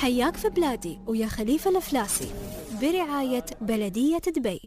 حياك في بلادي ويا خليفة الفلاسي برعاية بلدية دبي.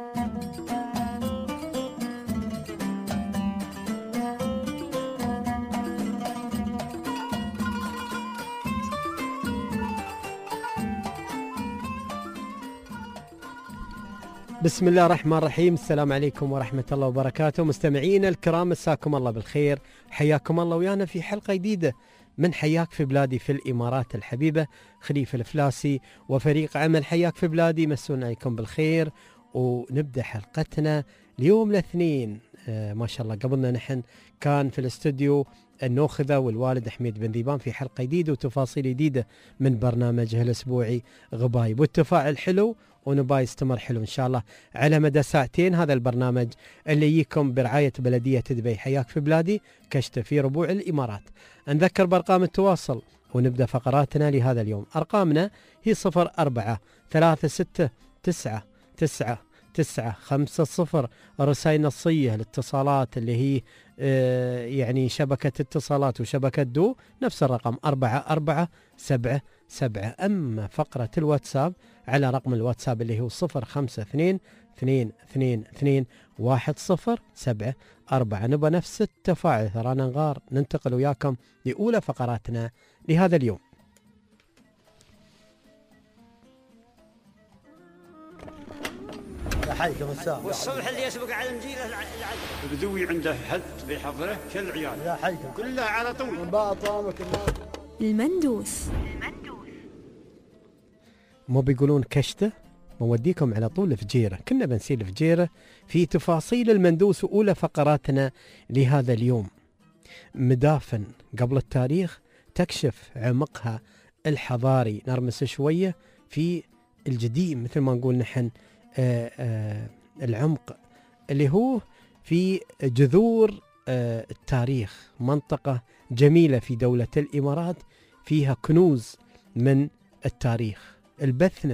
بسم الله الرحمن الرحيم. السلام عليكم ورحمة الله وبركاته. مستمعينا الكرام، مساكم الله بالخير، حياكم الله ويانا في حلقة جديدة من حياك في بلادي في الإمارات الحبيبة. خليفة الفلاسي وفريق عمل حياك في بلادي مسونا عليكم بالخير، ونبدأ حلقتنا اليوم الاثنين. ما شاء الله قبلنا نحن كان في الاستوديو النوخذة والوالد حميد بن ذيبان في حلقة جديدة وتفاصيل جديدة من برنامجه الأسبوعي غبايب، والتفاعل حلو ونباي يستمر حلو إن شاء الله على مدى ساعتين. هذا البرنامج اللي يجيكم برعاية بلدية دبي حياك في بلادي كشتة في ربوع الإمارات. نذكر بأرقام التواصل ونبدأ فقراتنا لهذا اليوم. أرقامنا هي 0436999950. رسائل نصية الاتصالات اللي هي يعني شبكة اتصالات وشبكة دو نفس الرقم 4477. أما فقرة الواتساب على رقم الواتساب اللي هو 0522221074. نبى نفس التفاعل ثرانا نغار. ننتقل وياكم لأولى فقراتنا لهذا اليوم. حيكم الساعة والصبح اللي يسبق على المجيلة البدوي عنده حد بيحضره كل عيال لا حيكم كلها على طول باطامك المندوس. مو بيقولون كشته؟ موديكم على طول الفجيرة. كنا بنسير الفجيرة في تفاصيل المندوس وأولى فقراتنا لهذا اليوم. مدافن قبل التاريخ تكشف عمقها الحضاري. نرمس شوية في الجديم مثل ما نقول نحن العمق اللي هو في جذور التاريخ. منطقة جميلة في دولة الإمارات فيها كنوز من التاريخ. البثنة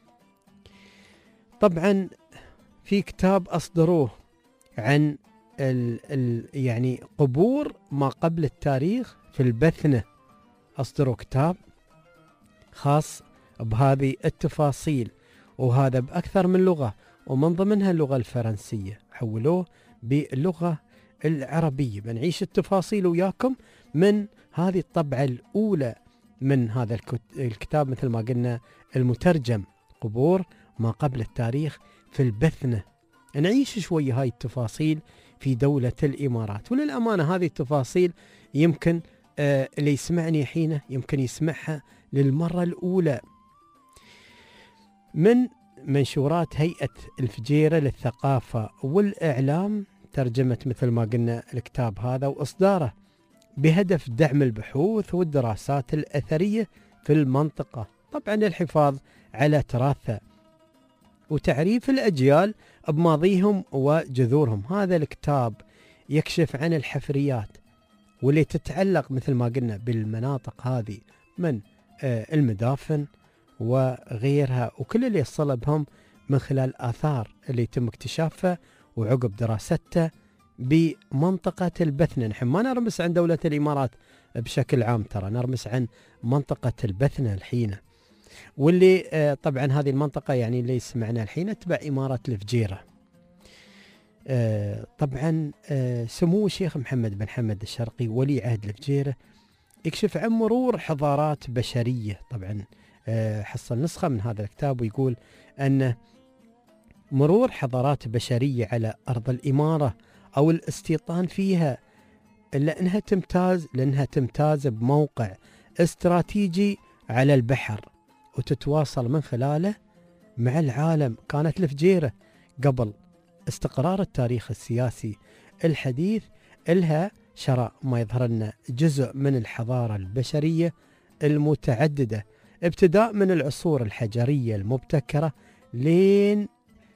طبعا في كتاب أصدروه عن يعني قبور ما قبل التاريخ في البثنة. أصدروا كتاب خاص بهذه التفاصيل، وهذا بأكثر من لغة ومن ضمنها اللغة الفرنسية، حولوه باللغة العربية. بنعيش التفاصيل وياكم من هذه الطبعة الأولى من هذا الكتاب مثل ما قلنا المترجم قبور ما قبل التاريخ في البثنة. نعيش شوية هاي التفاصيل في دولة الإمارات، وللأمانة هذه التفاصيل يمكن اللي يسمعني حين يمكن يسمعها للمرة الأولى. من منشورات هيئة الفجيرة للثقافة والإعلام ترجمت مثل ما قلنا الكتاب هذا وإصداره بهدف دعم البحوث والدراسات الأثرية في المنطقة، طبعا للحفاظ على تراثها وتعريف الأجيال بماضيهم وجذورهم. هذا الكتاب يكشف عن الحفريات واللي تتعلق مثل ما قلنا بالمناطق هذه من المدافن وغيرها، وكل اللي يصل بهم من خلال الآثار اللي يتم اكتشافها وعقب دراستها بمنطقة البثنة. نحن ما نرمس عن دولة الإمارات بشكل عام، ترى نرمس عن منطقة البثنة الحين، واللي طبعا هذه المنطقة يعني اللي يسمعنا الحين تبع إمارة الفجيرة. طبعا سمو الشيخ محمد بن حمد الشرقي ولي عهد الفجيرة يكشف عن مرور حضارات بشرية. طبعا حصل نسخة من هذا الكتاب ويقول أن مرور حضارات بشرية على أرض الإمارة أو الاستيطان فيها لأنها تمتاز بموقع استراتيجي على البحر وتتواصل من خلاله مع العالم. كانت الفجيرة قبل استقرار التاريخ السياسي الحديث لها شرع ما يظهر لنا جزء من الحضارة البشرية المتعددة، ابتداء من العصور الحجرية المبكرة لين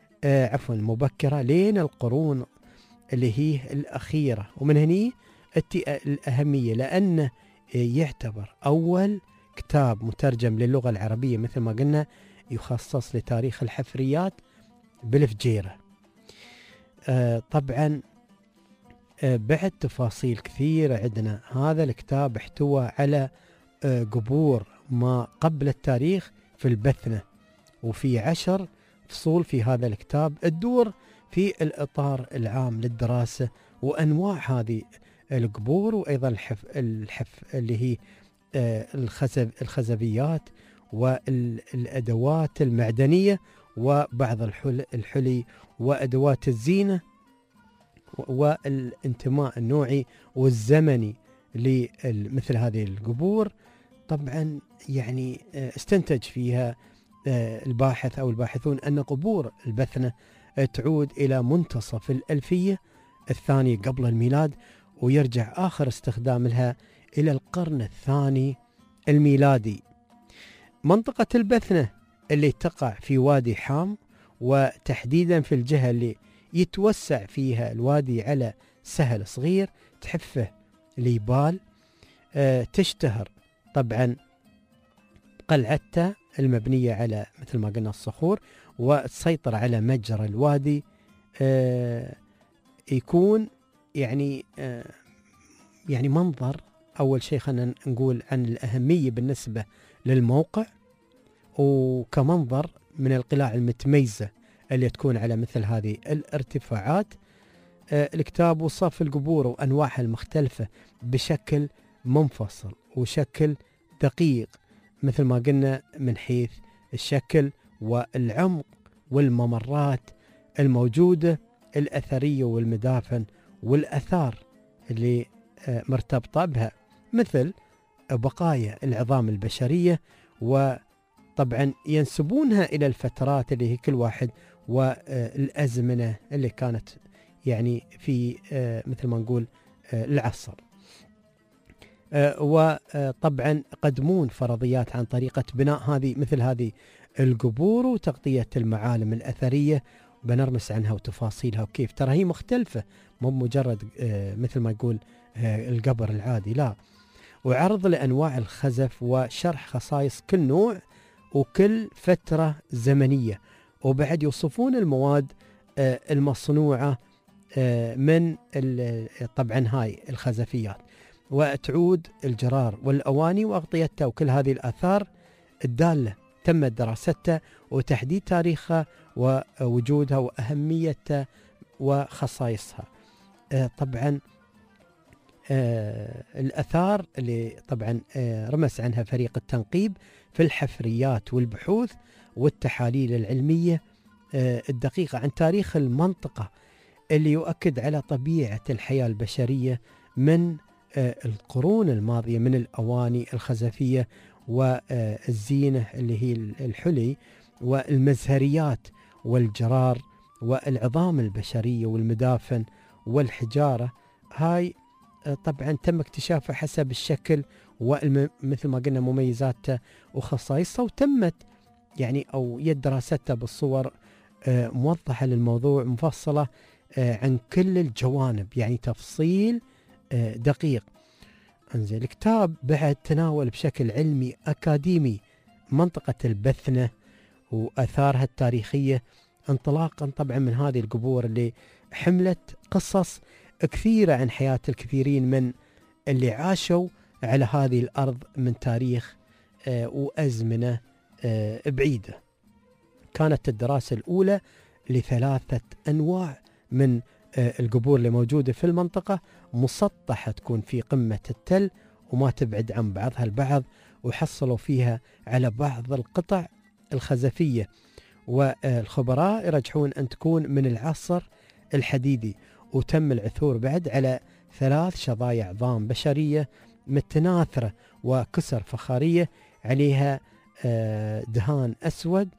لين القرون اللي هي الأخيرة. ومن هني الأهمية لأنه يعتبر أول كتاب مترجم للغة العربية مثل ما قلنا يخصص لتاريخ الحفريات بالفجيرة. طبعا بعد تفاصيل كثيرة عندنا. هذا الكتاب احتوى على قبور ما قبل التاريخ في البثنة، وفي 10 فصول في هذا الكتاب تدور في الإطار العام للدراسة وأنواع هذه القبور، وأيضا الحف اللي هي الخزفيات والأدوات المعدنية وبعض الحلي وأدوات الزينة والانتماء النوعي والزمني لمثل هذه القبور. طبعا يعني استنتج فيها الباحث أو الباحثون أن قبور البثنة تعود إلى منتصف الألفية الثانية قبل الميلاد، ويرجع آخر استخدام لها إلى القرن الثاني الميلادي. منطقة البثنة اللي تقع في وادي حام، وتحديدا في الجهة اللي يتوسع فيها الوادي على سهل صغير تحفه ليبال، تشتهر طبعا قلعته المبنية على مثل ما قلنا الصخور، وتسيطر على مجرى الوادي. يكون يعني منظر. أول شيء خلينا نقول عن الأهمية بالنسبة للموقع، وكمنظر من القلاع المتميزة اللي تكون على مثل هذه الارتفاعات. الكتاب وصف القبور وأنواعها المختلفة بشكل منفصل وشكل دقيق، مثل ما قلنا من حيث الشكل والعمق والممرات الموجودة الأثرية والمدافن والأثار اللي مرتبطة بها، مثل بقايا العظام البشرية، وطبعا ينسبونها إلى الفترات اللي هي كل واحد والأزمنة اللي كانت يعني في مثل ما نقول العصر. وطبعا قدمون فرضيات عن طريقة بناء مثل هذه القبور وتغطية المعالم الأثرية، بنرمس عنها وتفاصيلها وكيف ترى هي مختلفة، مو مجرد مثل ما يقول القبر العادي، لا، وعرض لأنواع الخزف وشرح خصائص كل نوع وكل فترة زمنية، وبعد يوصفون المواد المصنوعة من طبعا هاي الخزفيات، وتعود الجرار والأواني وأغطيتها وكل هذه الآثار الدالة تمت دراستها وتحديد تاريخها ووجودها وأهميتها وخصائصها. طبعا الآثار اللي طبعا رمز عنها فريق التنقيب في الحفريات والبحوث والتحاليل العلمية الدقيقة عن تاريخ المنطقة، اللي يؤكد على طبيعة الحياة البشرية من القرون الماضية، من الأواني الخزفية والزينة اللي هي الحلي والمزهريات والجرار والعظام البشرية والمدافن والحجارة. هاي طبعا تم اكتشافها حسب الشكل ومثل ما قلنا مميزاتها وخصائصها، وتمت يعني أو يد دراستها بالصور موضحة للموضوع، مفصلة عن كل الجوانب، يعني تفصيل دقيق. انزين الكتاب بعد تناول بشكل علمي أكاديمي منطقة البثنة وأثارها التاريخية، انطلاقا طبعا من هذه القبور اللي حملت قصص كثيرة عن حياة الكثيرين من اللي عاشوا على هذه الأرض من تاريخ وأزمنة بعيدة. كانت الدراسة الأولى ل3 أنواع من القبور اللي موجودة في المنطقة، مسطحة تكون في قمة التل وما تبعد عن بعضها البعض، وحصلوا فيها على بعض القطع الخزفية، والخبراء يرجحون أن تكون من العصر الحديدي، وتم العثور بعد على 3 شظايا عظام بشرية متناثرة وكسر فخارية عليها دهان أسود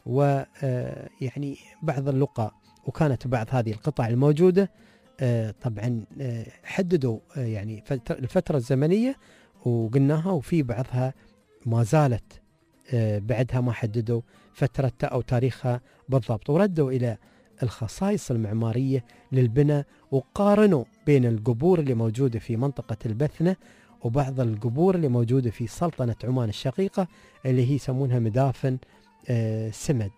ويعني بعض اللقاء. وكانت بعض هذه القطع الموجودة طبعا حددوا يعني الفترة الزمنية وقلناها، وفي بعضها ما زالت بعدها ما حددوا فترتها أو تاريخها بالضبط، وردوا إلى الخصائص المعمارية للبناء، وقارنوا بين القبور اللي موجودة في منطقة البثنة وبعض القبور اللي موجودة في سلطنة عمان الشقيقة اللي هي يسمونها مدافن سمد،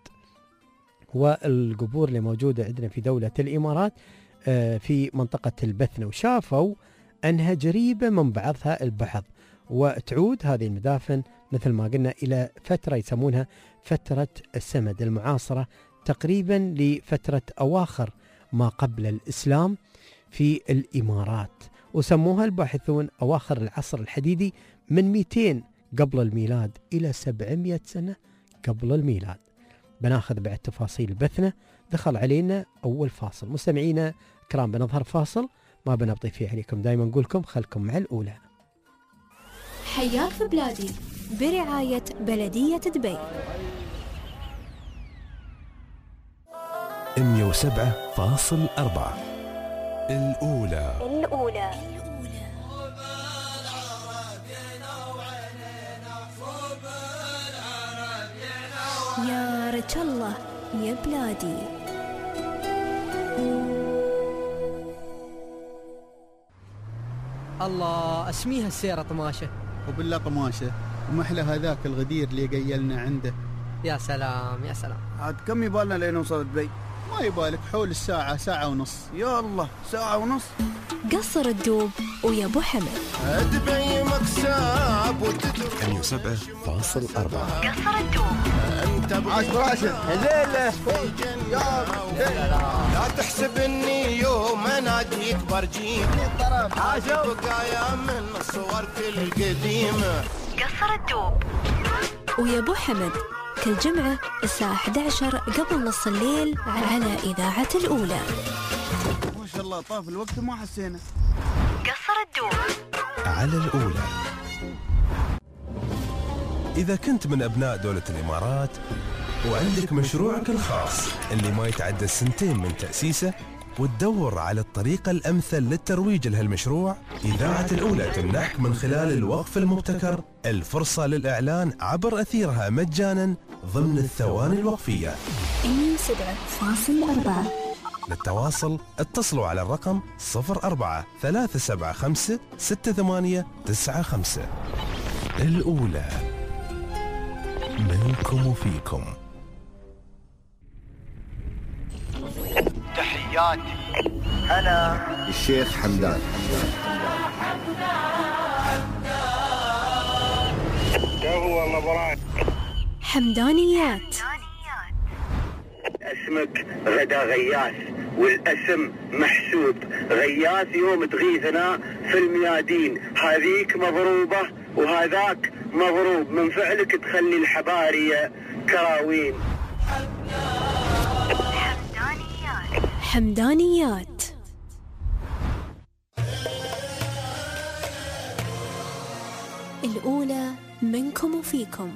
والقبور اللي موجودة عندنا في دولة الإمارات في منطقة البثنة، وشافوا أنها قريبة من بعضها البعض، وتعود هذه المدافن مثل ما قلنا إلى فترة يسمونها فترة السمد المعاصرة تقريبا لفترة أواخر ما قبل الإسلام في الإمارات، وسموها الباحثون أواخر العصر الحديدي من 200 قبل الميلاد إلى 700 سنة قبل الميلاد. بناخذ بعد تفاصيل بثنا. دخل علينا أول فاصل. مستمعينا كرام بنظهر فاصل ما بنبطي فيه عليكم، دائما نقولكم خلكم مع الأولى. حياك في بلادي برعاية بلدية دبي. 107.4 الأولى. يا رجل الله يا بلادي. الله اسميها السيرة طماشة. وبالله طماشة ومحلى هذاك الغدير اللي قيلنا عنده. يا سلام يا سلام. عاد كم يبالنا لين نوصل دبي؟ ما يبالك حول الساعة، ساعة ونص. يا الله ساعة ونص. قصر الدوب ويا ابو حمد. دبي مكسب 107.4 قصر الدوب. انت عاش براشد هذيله. لا تحسب اني يوم اناديك برجيك بقايا من صورك القديمة. قصر الدوب ويا ابو حمد كل جمعة الساعة 11 قبل نص الليل على إذاعة الأولى. ما شاء الله طاف الوقت ما حسينا. قصر الدوب على الأولى. إذا كنت من أبناء دولة الإمارات وعندك مشروعك الخاص اللي ما يتعدى 2 من تأسيسه وتدور على الطريقة الأمثل للترويج لهالمشروع، إذاعة الأولى تمنحك من خلال الوقف المبتكر الفرصة للإعلان عبر أثيرها مجانا ضمن الثواني الوقفية. 107.4. للتواصل اتصلوا على الرقم 04-375-6895. الأولى منكم وفيكم. تحياتي أنا الشيخ حمدان. هو مبروك. حمدانيات. اسمك غدا غياث والاسم محسوب. غياث يوم تغيثنا في الميادين، هذيك مضروبة وهذاك مضروب، من فعلك تخلي الحبارية كراوين. حمدانيات. الأولى منكم وفيكم.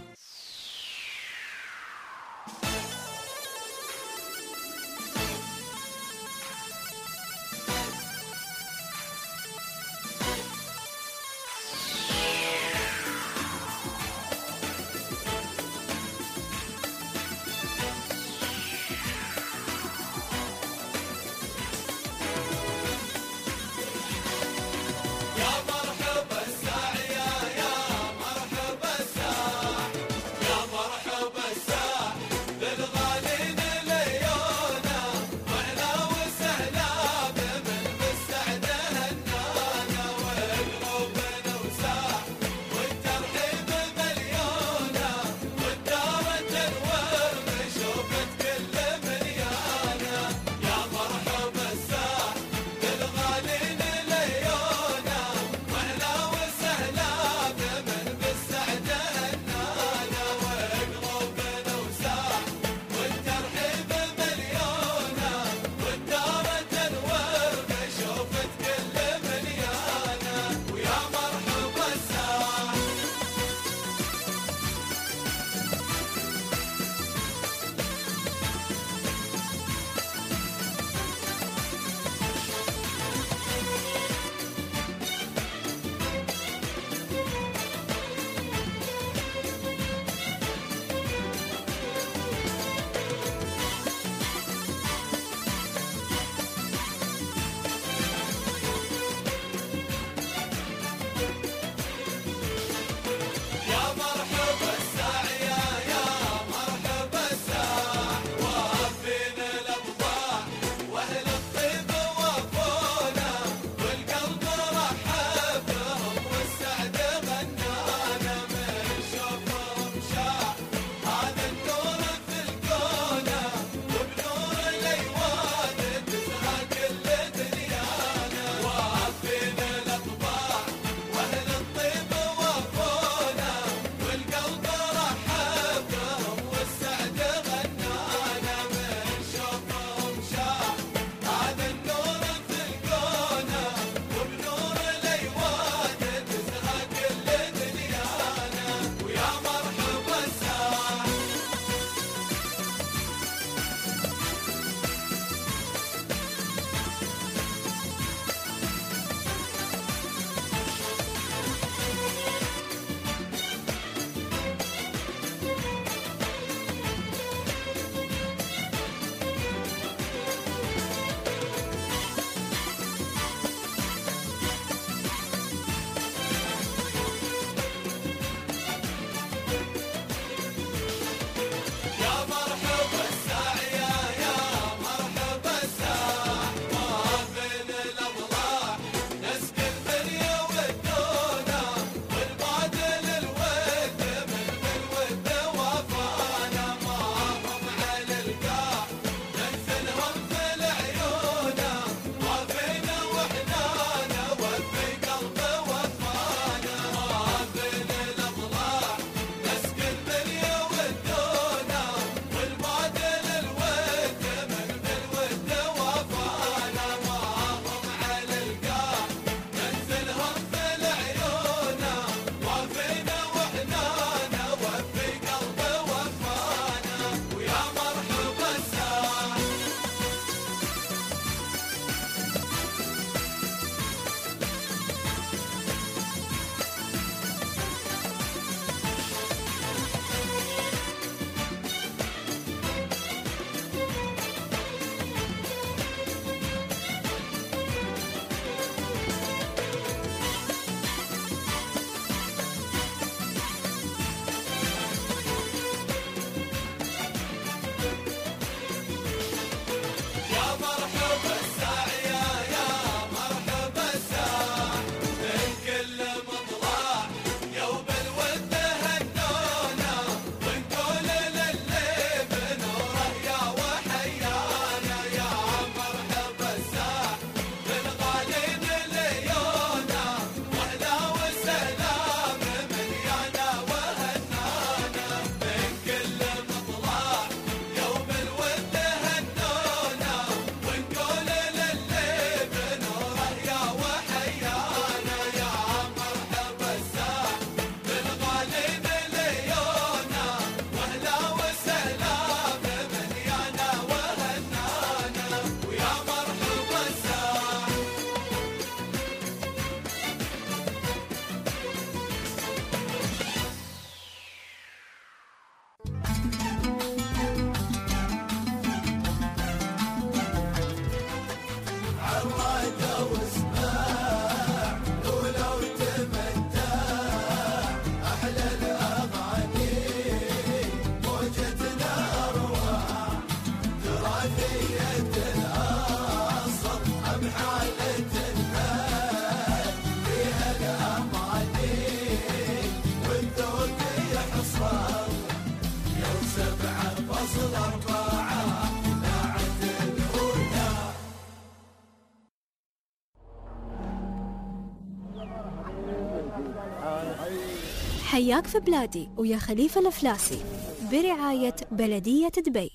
حياك في بلادي ويا خليفة الأفلاسي برعاية بلدية دبي.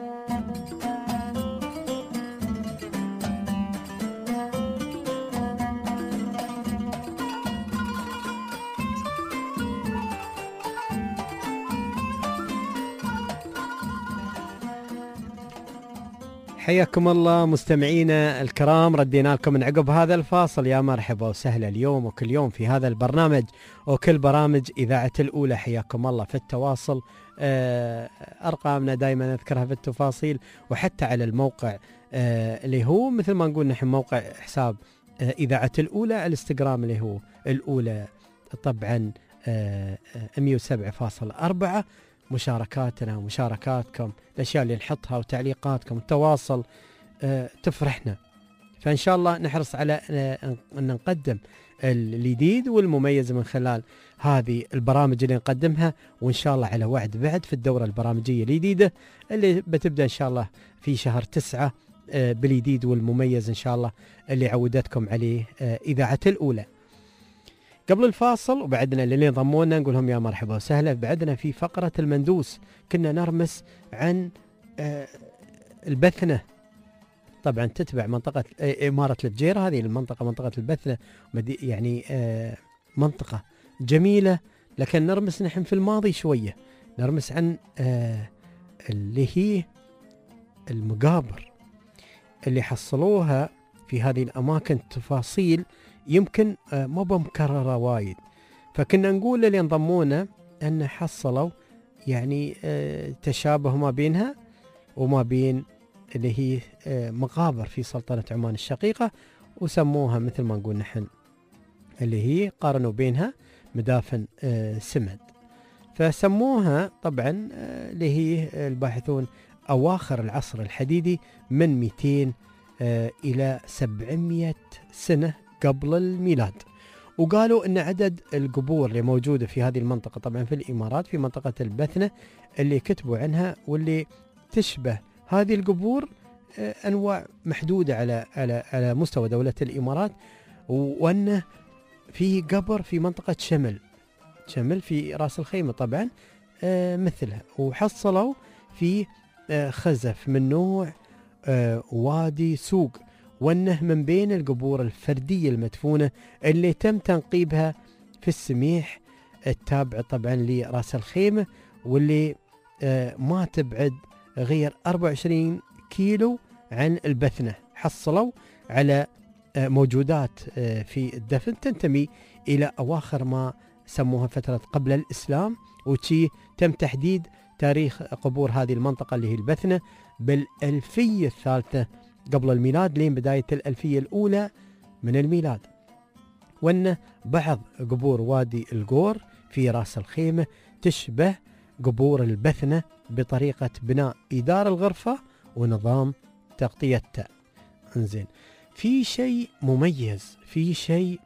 حياكم الله مستمعينا الكرام، ردينا لكم من عقب هذا الفاصل. يا مرحبا وسهلا اليوم وكل يوم في هذا البرنامج وكل برامج إذاعة الأولى. حياكم الله في التواصل، أرقامنا دائما نذكرها في التفاصيل، وحتى على الموقع اللي هو مثل ما نقول نحن موقع حساب إذاعة الأولى، الانستغرام اللي هو الأولى طبعا 107.4. مشاركاتنا ومشاركاتكم، الأشياء اللي نحطها وتعليقاتكم والتواصل تفرحنا. فإن شاء الله نحرص على أن نقدم الجديد والمميز من خلال هذه البرامج اللي نقدمها، وإن شاء الله على وعد بعد في الدورة البرامجية الجديدة اللي بتبدأ إن شاء الله في شهر 9 بالجديد والمميز إن شاء الله اللي عودتكم عليه إذاعة الأولى. قبل الفاصل وبعدنا اللي انضمونا نقول لهم يا مرحبا وسهلا. بعدنا في فقرة المندوس كنا نرمس عن البثنة، طبعا تتبع منطقة إمارة الفجيرة. هذه المنطقة منطقة البثنة يعني منطقة جميلة، لكن نرمس نحن في الماضي شوية، نرمس عن اللي هي المقابر اللي حصلوها في هذه الأماكن، تفاصيل يمكن ما بمكررة وايد. فكنا نقول اللي انضمونا أن حصلوا يعني تشابه ما بينها وما بين اللي هي مقابر في سلطنة عمان الشقيقة، وسموها مثل ما نقول نحن اللي هي قارنوا بينها مدافن سمد، فسموها طبعا اللي هي الباحثون أواخر العصر الحديدي من 200 إلى 700 سنة قبل الميلاد. وقالوا أن عدد القبور اللي موجودة في هذه المنطقة طبعا في الإمارات في منطقة البثنة اللي كتبوا عنها واللي تشبه هذه القبور أنواع محدودة على مستوى دولة الإمارات، وأنه في قبر في منطقة شمل في رأس الخيمة طبعا مثلها، وحصلوا في خزف من نوع وادي سوق، وأنه من بين القبور الفردية المدفونة اللي تم تنقيبها في السميح التابع طبعا لرأس الخيمة، واللي ما تبعد غير 24 كيلو عن البثنة. حصلوا على موجودات في الدفن تنتمي إلى أواخر ما سموها فترة قبل الإسلام، وشي تم تحديد تاريخ قبور هذه المنطقة اللي هي البثنة بالألفية الثالثة قبل الميلاد لين بداية الألفية الأولى من الميلاد. وأن بعض قبور وادي القور في رأس الخيمة تشبه قبور البثنة بطريقة بناء إدار الغرفة ونظام تغطيتها. انزين، في شيء مميز، في شيء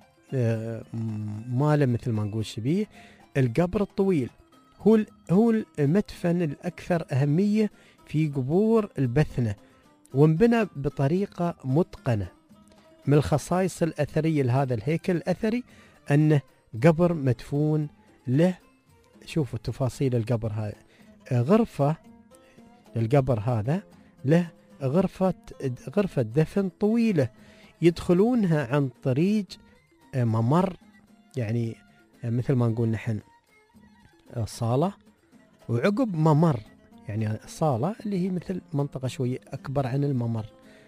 ماله مثل ما نقول شبيه القبر الطويل، هو المدفن الأكثر أهمية في قبور البثنة، وانبنى بطريقة متقنة. من الخصائص الأثرية لهذا الهيكل الأثري أنه قبر مدفون له، شوفوا تفاصيل القبر هذا، غرفة القبر هذا له غرفة دفن طويلة يدخلونها عن طريق ممر، يعني مثل ما نقول نحن صالة وعقب ممر، يعني صالة اللي هي مثل منطقة شوية أكبر عن الممر،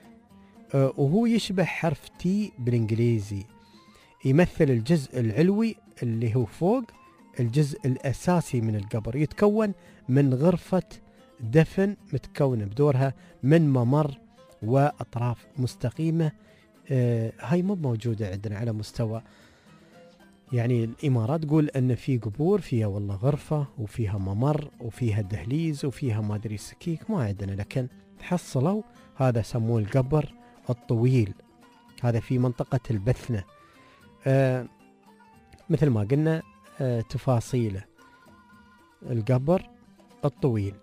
وهو يشبه حرف تي بالإنجليزي، يمثل الجزء العلوي اللي هو فوق الجزء الأساسي من القبر، يتكون من غرفة دفن متكونة بدورها من ممر وأطراف مستقيمة. هاي مو موجودة عندنا على مستوى يعني الإمارات، تقول أن في قبور فيها والله غرفة وفيها ممر وفيها دهليز وفيها ما أدري سكيك، ما عندنا. لكن حصلوا هذا سموه القبر الطويل، هذا في منطقة البثنة. مثل ما قلنا تفاصيله القبر الطويل.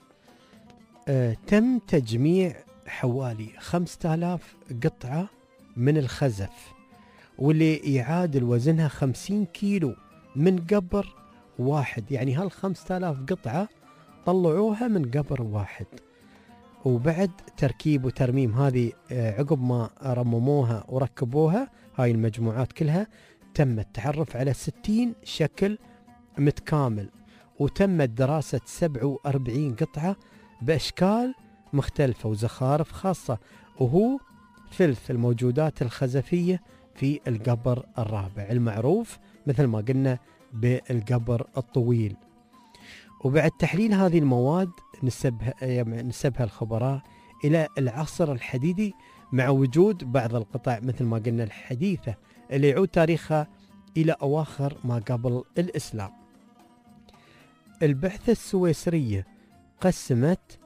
تم تجميع حوالي 5000 قطعة من الخزف، واللي يعادل وزنها 50 كيلو من قبر واحد، يعني هال 5000 قطعة طلعوها من قبر واحد. وبعد تركيب وترميم هذه عقب ما رمموها وركبوها هاي المجموعات كلها، تم التعرف على 60 شكل متكامل، وتمت دراسة 47 قطعة بأشكال مختلفة وزخارف خاصة، وهو ثلث الموجودات الخزفية في القبر الرابع المعروف مثل ما قلنا بالقبر الطويل. وبعد تحليل هذه المواد نسبها الخبراء إلى العصر الحديدي، مع وجود بعض القطع مثل ما قلنا الحديثة اللي يعود تاريخها إلى أواخر ما قبل الإسلام. البحث السويسرية قسمت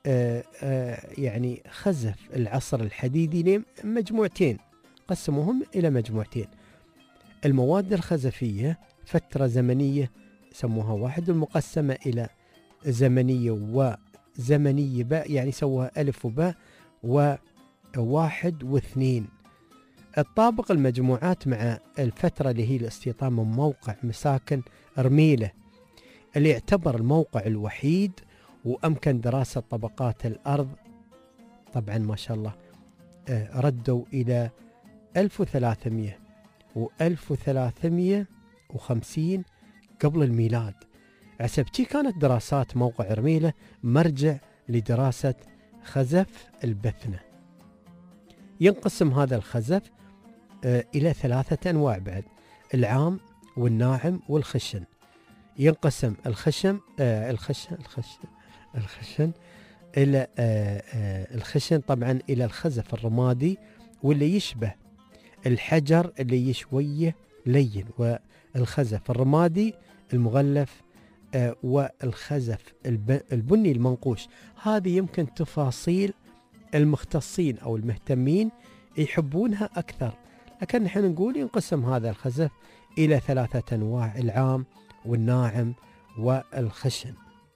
يعني خزف العصر الحديدي لمجموعتين، قسموهم إلى مجموعتين. المواد الخزفية فترة زمنية سموها واحد، المقسمة إلى زمنية وزمنية باء، يعني سووها ألف وباء وواحد واثنين. الطابق المجموعات مع الفترة اللي هي الاستيطان من موقع مساكن رميلة، اللي يعتبر الموقع الوحيد وأمكن دراسة طبقات الأرض. طبعا ما شاء الله ردوا إلى 1300 و1350 قبل الميلاد. عسبتي كانت دراسات موقع رميلة مرجع لدراسة خزف البثنة. ينقسم هذا الخزف إلى 3 أنواع بعد: العام والناعم والخشن. ينقسم الخشن إلى الخشن طبعا إلى الخزف الرمادي واللي يشبه الحجر اللي شوية لين، والخزف الرمادي المغلف، والخزف البني المنقوش. هذه يمكن تفاصيل المختصين أو المهتمين يحبونها أكثر، لكن نحن نقول ينقسم هذا الخزف إلى 3 أنواع: العام والناعم والخشن.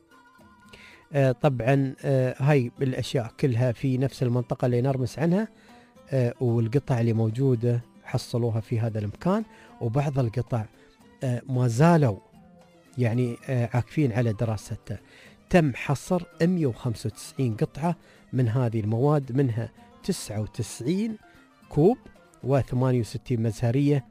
طبعا هاي الأشياء كلها في نفس المنطقة اللي نرمس عنها، والقطع اللي موجودة حصلوها في هذا المكان، وبعض القطع ما زالوا يعني عاكفين على دراستها. تم حصر 195 قطعة من هذه المواد، منها 99 كوب و68 مزهرية،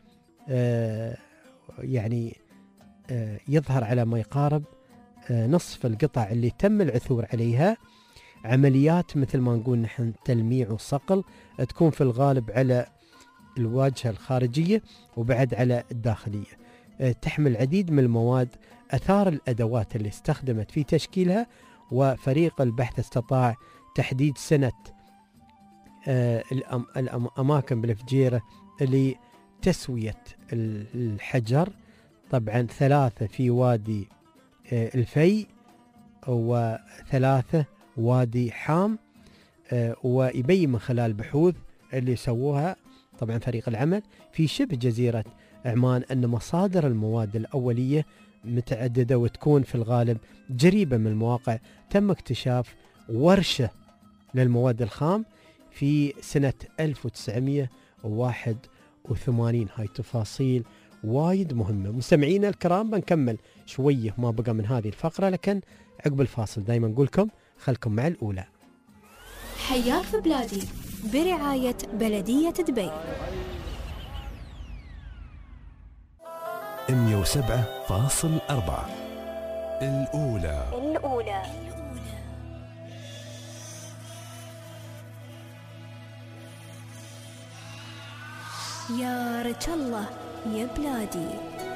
يعني يظهر على ما يقارب نصف القطع اللي تم العثور عليها عمليات مثل ما نقول نحن تلميع وصقل، تكون في الغالب على الواجهة الخارجية وبعد على الداخلية. تحمل العديد من المواد أثار الأدوات اللي استخدمت في تشكيلها، وفريق البحث استطاع تحديد سنة الأماكن بالفجيرة لتسوية الحجر. طبعا 3 في وادي الفي، و3 وادي حام. ويبين من خلال البحوث اللي سووها طبعا فريق العمل في شبه جزيرة عمان أن مصادر المواد الأولية متعددة وتكون في الغالب جريبة من المواقع. تم اكتشاف ورشة للمواد الخام في سنة 1981. هاي تفاصيل وايد مهمة. مستمعينا الكرام بنكمل شوية ما بقى من هذه الفقرة، لكن عقب الفاصل دايما نقول لكم خلكم مع الأولى. حياك في بلادي برعاية بلدية دبي. 107.4 الأولى. يا رج الله يا بلادي.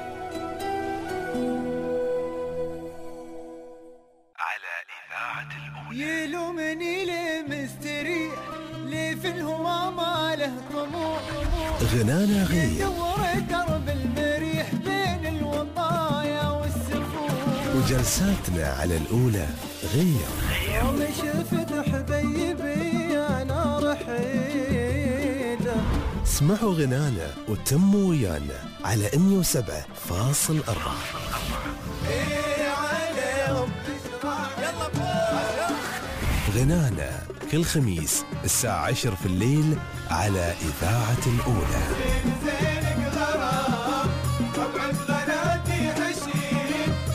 على إذاعة الأولى. يلومني ليه مستريح، ليه في الهمام له طموح، غنانا غير يدور درب المريح بين الوطايا والسفوح، وجلساتنا على الأولى غير. يوم شفت حبيبي أنا رحيده. اسمعوا غنانا وتموا ويانا على 107.4. غنانا كل خميس الساعة 10 في الليل على إذاعة الأولى.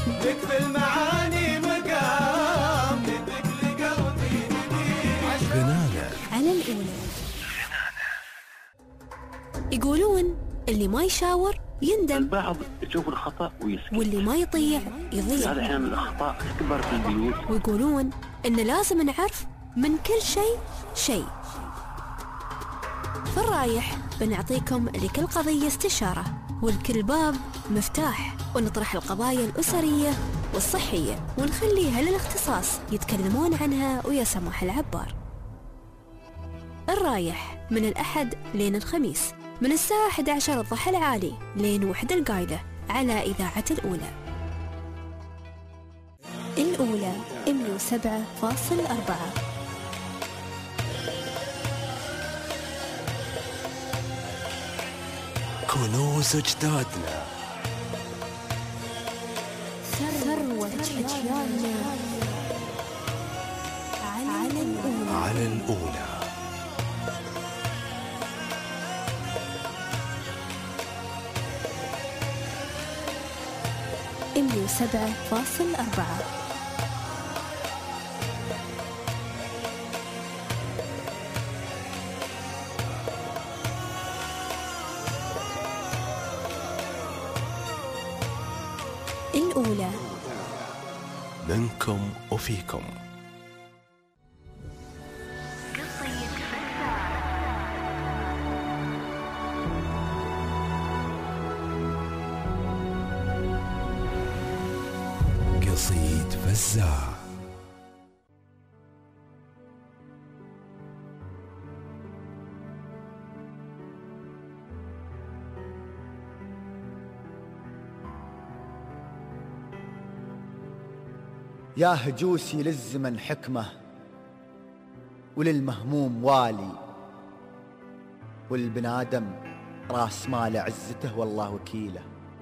يقولون اللي ما يشاور يندم، البعض يشوف الخطأ ويسكت، واللي ما يطيع يضيع. هذا أحيانا الأخطاء تكبر في البيوت. ويقولون إن لازم نعرف من كل شيء. في الرايح بنعطيكم لكل قضية استشارة، ولكل باب مفتاح، ونطرح القضايا الأسرية والصحية ونخليها للاختصاص يتكلمون عنها ويا سماح العبار. الرايح من الأحد لين الخميس من الساعة 11 الضحى العالي لين 1 القايلة على إذاعة الأولى. الأولى 107.4. كنوز أجدادنا، ثروة أجيالنا على الأولى. إميو 7.4. الأولى منكم وفيكم. قصيد فزاع. يا هجوسي للزمن حكمة، وللمهموم والي، والبنادم راس مال عزته والله وكيله.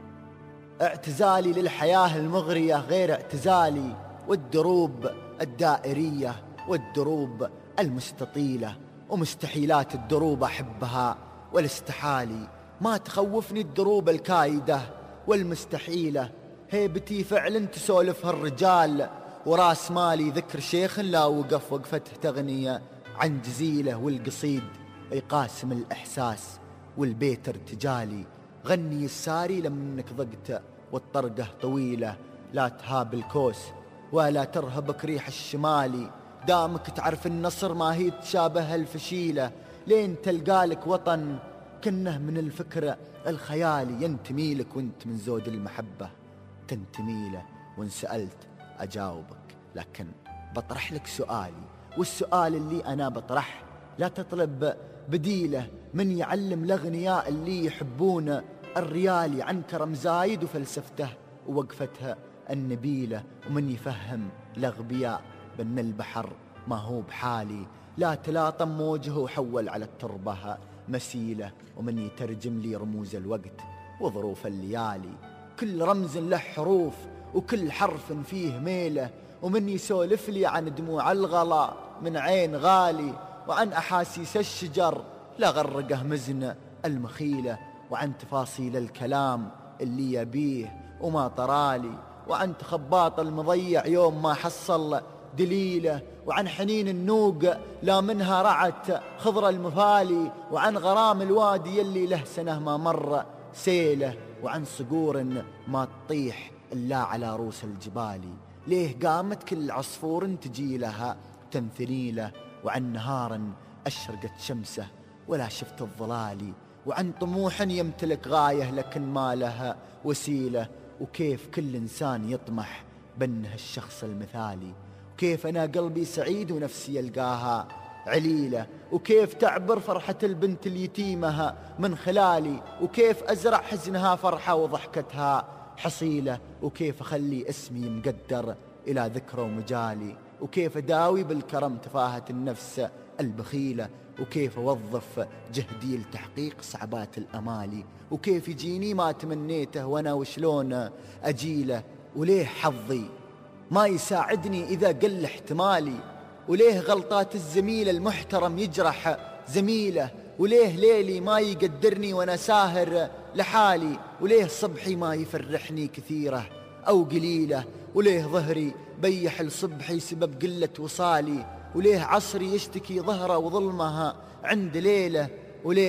اعتزالي للحياة المغرية غير اعتزالي، والدروب الدائرية والدروب المستطيلة، ومستحيلات الدروب أحبها والاستحالي. ما تخوفني الدروب الكايدة والمستحيلة، هيبتي فعلا تسولفها الرجال، وراس مالي ذكر شيخ لا وقف وقفته تغنية عن جزيلة، والقصيد يقاسم الإحساس والبيت ارتجالي. غني الساري لمنك ضقته والطرقة طويلة، لا تهاب الكوس ولا ترهبك ريح الشمالي. دامك تعرف النصر ما هي تشابه الفشيلة، لين تلقالك وطن كنه من الفكرة الخيالي. ينتمي لك وانت من زود المحبة تنتمي له، وان سألت أجاوبك، لكن بطرح لك سؤالي، والسؤال اللي أنا بطرح لا تطلب بديله. من يعلم الأغنياء اللي يحبون الريالي عن كرم زايد وفلسفته ووقفتها النبيلة، ومن يفهم الأغبياء بأن البحر ما هو بحالي، لا تلاطم موجه وحول على التربة مسيلة، ومن يترجم لي رموز الوقت وظروف الليالي. كل رمز له حروف وكل حرف فيه ميله، ومن يسولف لي عن دموع الغلا من عين غالي، وعن أحاسيس الشجر لغرقه مزن المخيلة، وعن تفاصيل الكلام اللي يبيه وما طرالي، وعن تخباط المضيع يوم ما حصل دليله، وعن حنين النوق لا منها رعت خضر المفالي، وعن غرام الوادي اللي له سنة ما مر سيله، وعن صقور ما تطيح إلا على روس الجبال. ليه قامت كل عصفور تجي لها تمثليله، وعن نهار أشرقت شمسه ولا شفت الظلال، وعن طموح يمتلك غاية لكن ما لها وسيلة، وكيف كل إنسان يطمح بأنه الشخص المثالي، وكيف أنا قلبي سعيد ونفسي يلقاها عليلة، وكيف تعبر فرحة البنت اليتيمة من خلالي، وكيف أزرع حزنها فرحة وضحكتها حصيلة، وكيف أخلي اسمي مقدر إلى ذكرى ومجالي، وكيف أداوي بالكرم تفاهة النفس البخيلة، وكيف أوظف جهدي لتحقيق صعبات الأمالي، وكيف يجيني ما تمنيته وأنا وشلون أجيله، وليه حظي ما يساعدني إذا قل احتمالي، وليه غلطات الزميل المحترم يجرح زميله، وليه ليلي ما يقدرني وأنا ساهر لحالي، وليه صبحي ما يفرحني كثيرة أو قليلة، وليه ظهري بيح لصبحي سبب قلة وصالي، وليه عصري يشتكي ظهره وظلمها عند ليلة، وليه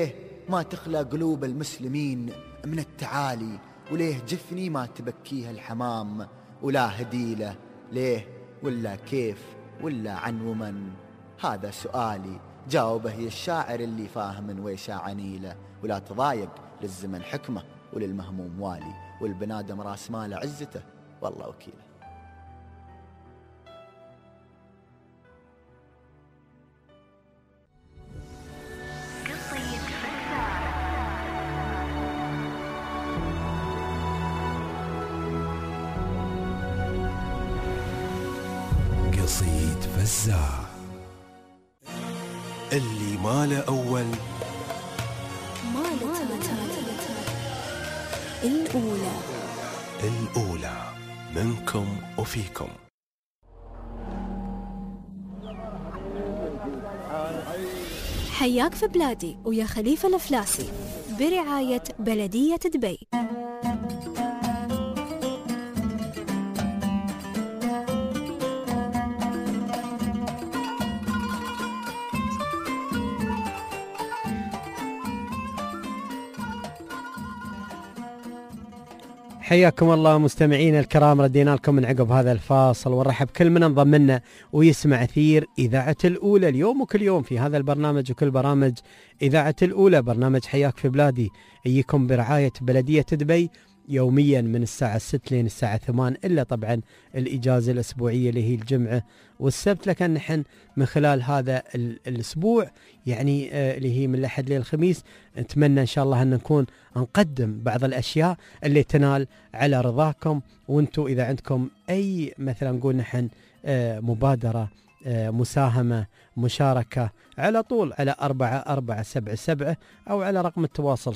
ما تخلى قلوب المسلمين من التعالي؟ وليه جفني ما تبكيها الحمام؟ ولا هديله ليه ولا كيف ولا عن ومن؟ هذا سؤالي جاوبه يا الشاعر اللي فاهم ويشا عنيله. ولا تضايق للزمن حكمه وللمهموم والي، والبنادم راس ماله عزته والله وكيله. قصيد فزاع. اللي ما له أول ما له الأولى. الأولى منكم وفيكم. حياك في بلادي ويا خليفة الأفلاسي برعاية بلدية دبي. حياكم الله مستمعين الكرام، ردينا لكم من عقب هذا الفاصل ونرحب كل من انضم لنا ويسمع أثير إذاعة الأولى اليوم وكل يوم في هذا البرنامج وكل برامج إذاعة الأولى. برنامج حياك في بلادي يجيكم برعاية بلدية دبي يوميا من الساعة 6 لين الساعة 8 إلا طبعا الإجازة الأسبوعية اللي هي الجمعة والسبت. لكن نحن من خلال هذا الأسبوع يعني اللي هي من الأحد للخميس نتمنى إن شاء الله أن نكون نقدم بعض الأشياء اللي تنال على رضاكم. وانتم إذا عندكم أي مثلا نقول نحن مبادرة مساهمة مشاركة على طول على 4477 أو على رقم التواصل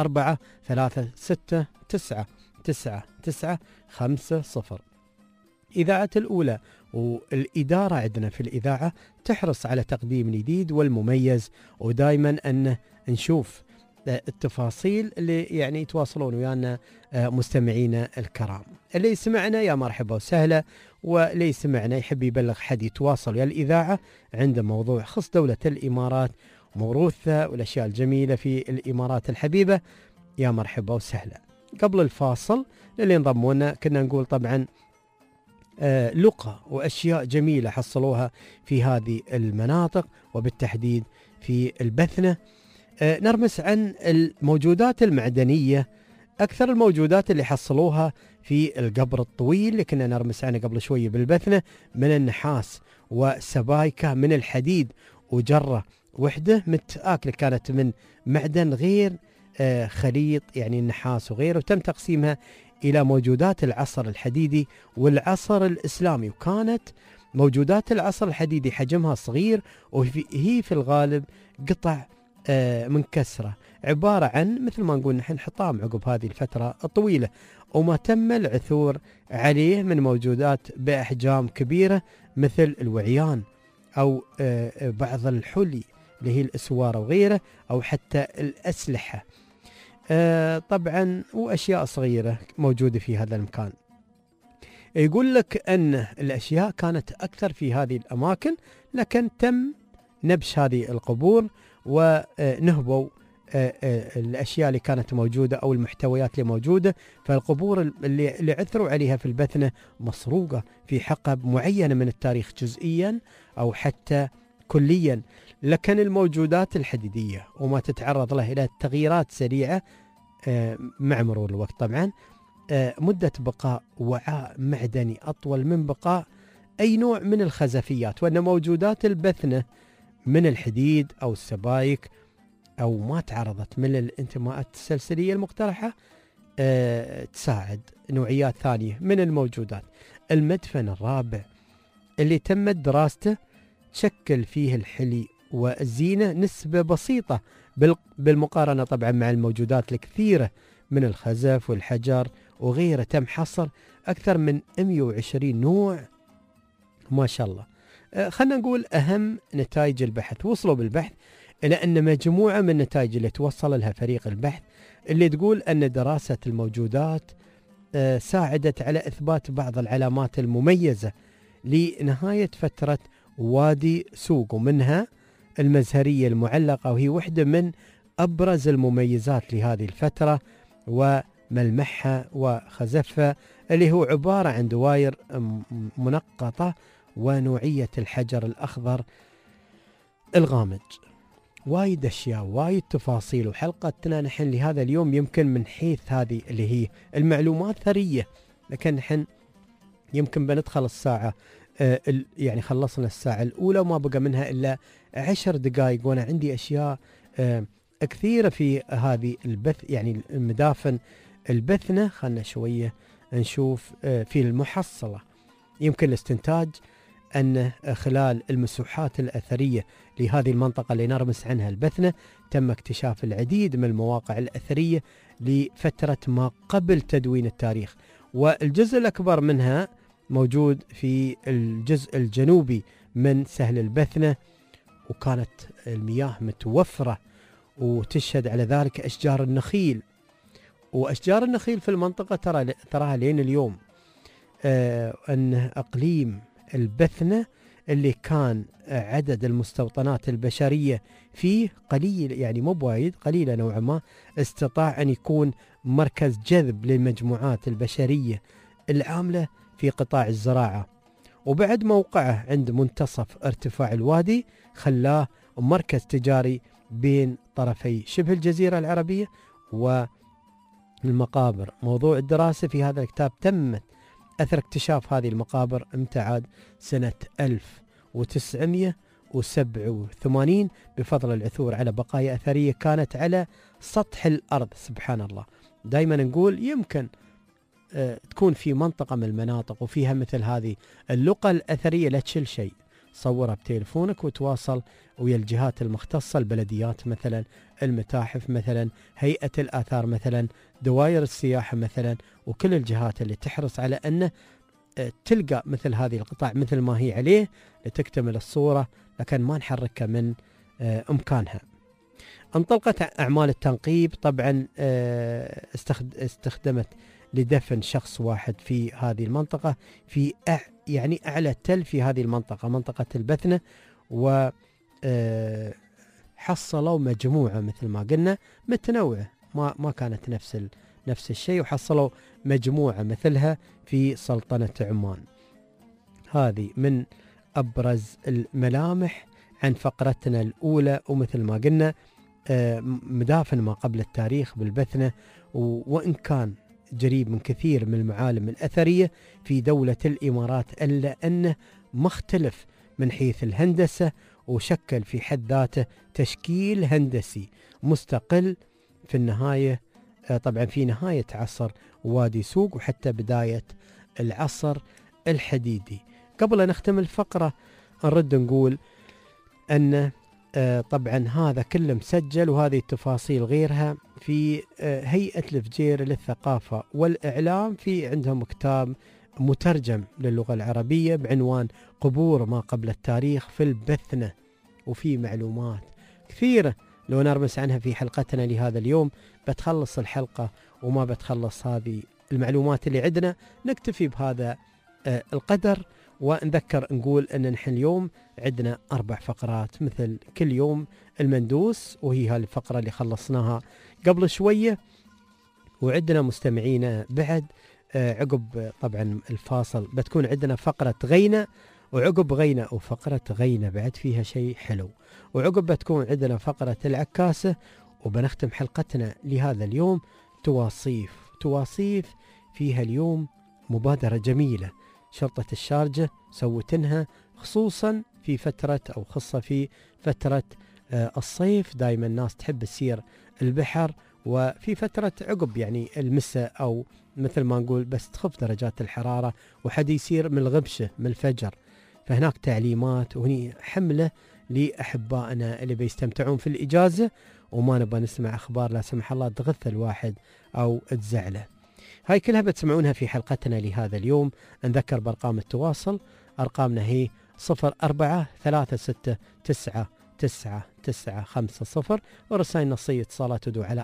0436999950. إذاعة الأولى والإدارة عندنا في الإذاعة تحرص على تقديم الجديد والمميز، ودائما أن نشوف التفاصيل اللي يعني يتواصلون ويانا مستمعينا الكرام. اللي يسمعنا يا مرحبا وسهلا، واللي يسمعنا يحب يبلغ حد يتواصل ويا الإذاعة عنده موضوع خص دولة الإمارات وموروثها والأشياء الجميلة في الإمارات الحبيبة يا مرحبا وسهلا. قبل الفاصل اللي انضمونا كنا نقول طبعا لقى وأشياء جميلة حصلوها في هذه المناطق وبالتحديد في البثنة. نرمس عن الموجودات المعدنية، أكثر الموجودات اللي حصلوها في القبر الطويل اللي كنا نرمس عنه قبل شوية بالبثنة من النحاس وسبايكة من الحديد وجرة وحدة متآكلة كانت من معدن غير خليط يعني النحاس وغيره، وتم تقسيمها إلى موجودات العصر الحديدي والعصر الإسلامي. وكانت موجودات العصر الحديدي حجمها صغير وهي في الغالب قطع منكسرة عبارة عن مثل ما نقول نحن حطام عقب هذه الفترة الطويلة، وما تم العثور عليه من موجودات بأحجام كبيرة مثل الوعيان أو بعض الحلي اللي هي الأسوار وغيره أو حتى الأسلحة طبعا وأشياء صغيرة موجودة في هذا المكان. يقول لك أن الأشياء كانت أكثر في هذه الأماكن، لكن تم نبش هذه القبور ونهبوا الأشياء اللي كانت موجودة أو المحتويات اللي موجودة. فالقبور اللي عثروا عليها في البثنة مسروقة في حقب معينة من التاريخ جزئيا أو حتى كليا، لكن الموجودات الحديدية وما تتعرض له إلى تغييرات سريعة مع مرور الوقت. طبعا مدة بقاء وعاء معدني أطول من بقاء أي نوع من الخزفيات، وأن موجودات البثنة من الحديد أو السبايك أو ما تعرضت من الانتماءات السلسلية المقترحة تساعد نوعيات ثانية من الموجودات. المدفن الرابع اللي تمت دراسته تشكل فيه الحلي والزينة نسبة بسيطة بالمقارنة طبعا مع الموجودات الكثيرة من الخزف والحجر وغيره. تم حصر أكثر من 120 نوع ما شاء الله. خلنا نقول أهم نتائج البحث. وصلوا بالبحث إلى أن مجموعة من النتائج اللي توصل لها فريق البحث اللي تقول أن دراسة الموجودات ساعدت على إثبات بعض العلامات المميزة لنهاية فترة وادي سوق، ومنها المزهرية المعلقة، وهي واحدة من أبرز المميزات لهذه الفترة وملمحها وخزفها، اللي هو عبارة عن دواير منقطة ونوعية الحجر الأخضر الغامج. وايد أشياء، وايد تفاصيل، وحلقتنا نحن لهذا اليوم يمكن من حيث هذه اللي هي المعلومات ثرية، لكن نحن يمكن بندخل الساعة يعني خلصنا الساعة الأولى وما بقى منها إلا 10 دقائق، وأنا عندي أشياء كثيرة في هذه البث، يعني المدافن البثنة. خلنا شوية نشوف في المحصلة. يمكن الاستنتاج أن خلال المسوحات الأثرية لهذه المنطقة اللي نرمس عنها البثنة تم اكتشاف العديد من المواقع الأثرية لفترة ما قبل تدوين التاريخ، والجزء الأكبر منها موجود في الجزء الجنوبي من سهل البثنة، وكانت المياه متوفرة، وتشهد على ذلك أشجار النخيل. وأشجار النخيل في المنطقة تراها لين اليوم. أن أقليم البثنة اللي كان عدد المستوطنات البشرية فيه قليل، يعني مو بوايد، قليلة نوعا ما، استطاع أن يكون مركز جذب للمجموعات البشرية العاملة في قطاع الزراعة. وبعد موقعه عند منتصف ارتفاع الوادي خلاه مركز تجاري بين طرفي شبه الجزيرة العربية والمقابر. موضوع الدراسة في هذا الكتاب تمت أثر اكتشاف هذه المقابر امتعاد سنة 1987 بفضل العثور على بقايا أثرية كانت على سطح الأرض. سبحان الله، دائما نقول يمكن تكون في منطقة من المناطق وفيها مثل هذه اللقى الأثرية، لا تشيل شيء، صورها بتليفونك وتواصل ويا الجهات المختصة، البلديات مثلا، المتاحف مثلا، هيئة الآثار مثلا، دوائر السياحة مثلا، وكل الجهات اللي تحرص على أن تلقى مثل هذه القطع مثل ما هي عليه لتكتمل الصورة، لكن ما نحركها من إمكانها. انطلقت أعمال التنقيب طبعا استخدمت لدفن شخص واحد في هذه المنطقة في يعني أعلى تل في هذه المنطقة، منطقة البثنة، وحصلوا مجموعة مثل ما قلنا متنوعة، ما كانت نفس الشيء، وحصلوا مجموعة مثلها في سلطنة عمان. هذه من أبرز الملامح عن فقرتنا الأولى، ومثل ما قلنا مدافن ما قبل التاريخ بالبثنة، وإن كان جريب من كثير من المعالم الأثرية في دولة الإمارات، إلا أنه مختلف من حيث الهندسة، وشكل في حد ذاته تشكيل هندسي مستقل في النهاية، طبعا في نهاية عصر وادي سوق وحتى بداية العصر الحديدي. قبل أن نختم الفقرة نرد نقول أن طبعا هذا كله مسجل، وهذه التفاصيل غيرها في هيئة الفجيرة للثقافة والإعلام، في عندهم كتاب مترجم للغة العربية بعنوان قبور ما قبل التاريخ في البثنة، وفي معلومات كثيرة لو نرمس عنها في حلقتنا لهذا اليوم بتخلص الحلقة وما بتخلص هذه المعلومات اللي عندنا. نكتفي بهذا القدر، ونذكر نقول أن نحن اليوم عندنا 4 فقرات مثل كل يوم، المندوس وهي هذه الفقرة اللي خلصناها قبل شوية، وعندنا مستمعين بعد عقب طبعا الفاصل بتكون عندنا فقرة غينة، وعقب غينة وفقرة غينة بعد فيها شيء حلو، وعقب بتكون عندنا فقرة العكاسة، وبنختم حلقتنا لهذا اليوم تواصيف فيها اليوم مبادرة جميلة شرطة الشارجة سوتنها خصوصا في فترة أو خاصة في فترة الصيف. دائما الناس تحب تسير البحر، وفي فترة عقب يعني المساء أو مثل ما نقول بس تخف درجات الحرارة وحد يسير من الغبشة من الفجر، فهناك تعليمات وهني حملة لأحبائنا اللي بيستمتعون في الإجازة وما نبغى نسمع أخبار لا سمح الله تغث الواحد أو تزعله. هاي كلها بتسمعونها في حلقتنا لهذا اليوم. نذكر بأرقام التواصل، أرقامنا هي 0436999950، ورسائل نصية اتصالات تدعو على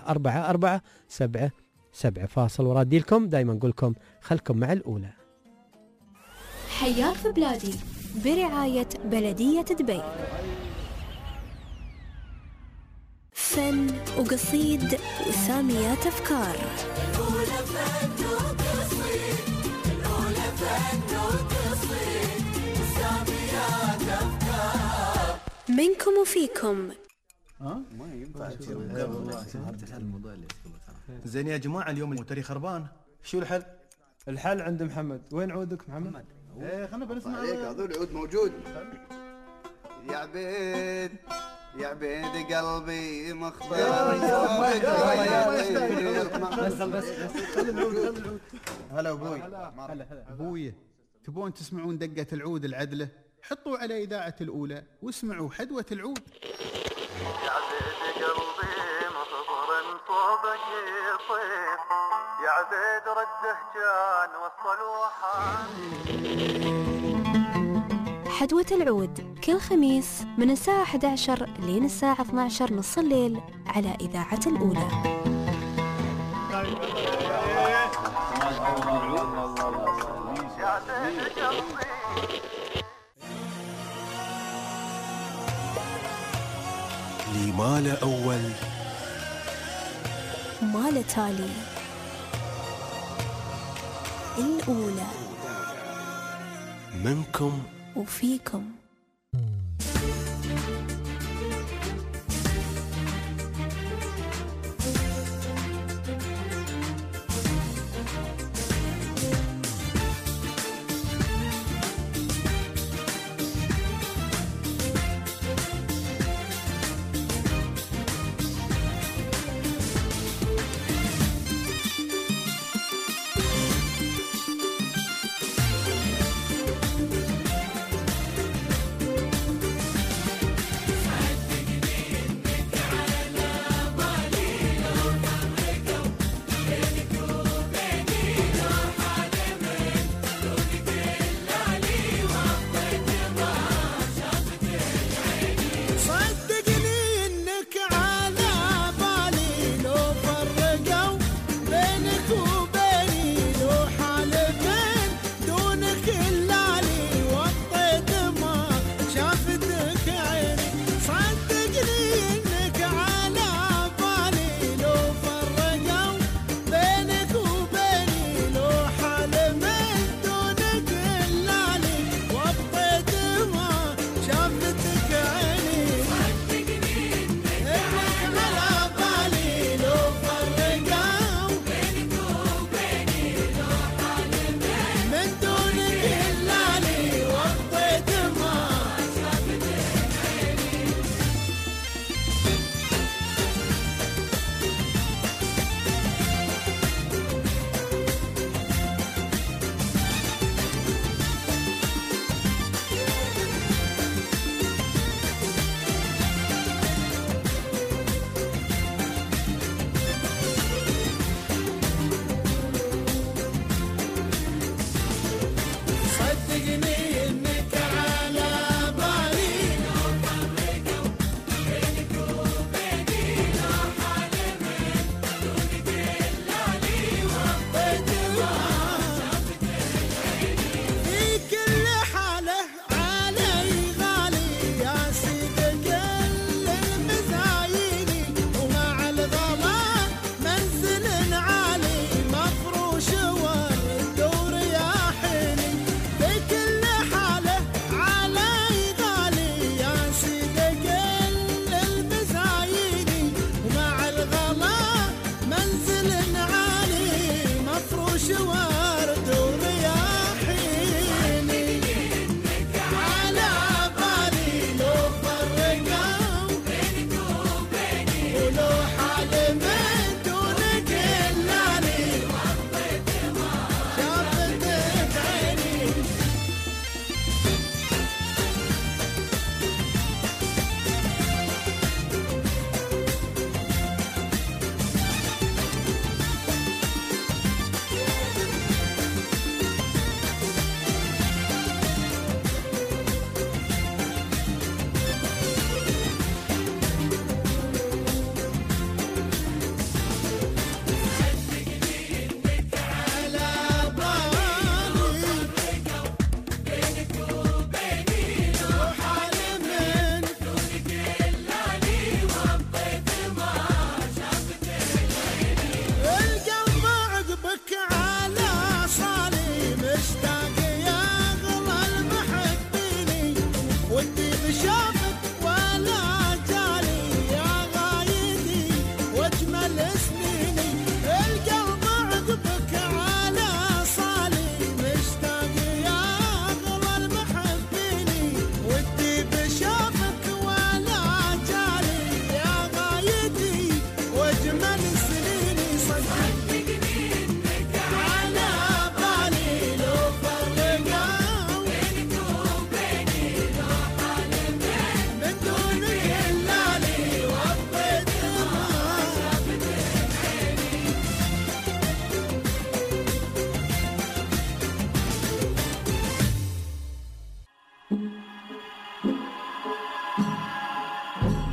4477. فاصل ورادي لكم دايما نقول لكم خلكم مع الأولى. حياك في بلادي برعاية بلدية دبي. فن وقصيد وساميات أفكار. منكم وفيكم. ما ينفع. زين يا جماعة، اليوم الموتري خربان، شو الحل؟ الحل عند محمد. وين عودك محمد؟ ايه خلنا بنسمع عليك. هذول العود موجود. يا عبيد يا عبيد قلبي مختار. بس هلا ابوي. ابوي، تبون تسمعون دقة العود العدلة؟ حطوا على إذاعة الأولى واسمعوا حدوة العود. يا عبيد قلبي مخبر صوبك يطير، يا عبيد رده كان وصل وحان. حدوة العود كل خميس من الساعة 11 لين الساعة 12 نص الليل على إذاعة الأولى. لي ما له أول ما له تالي. الأولى منكم وفيكم.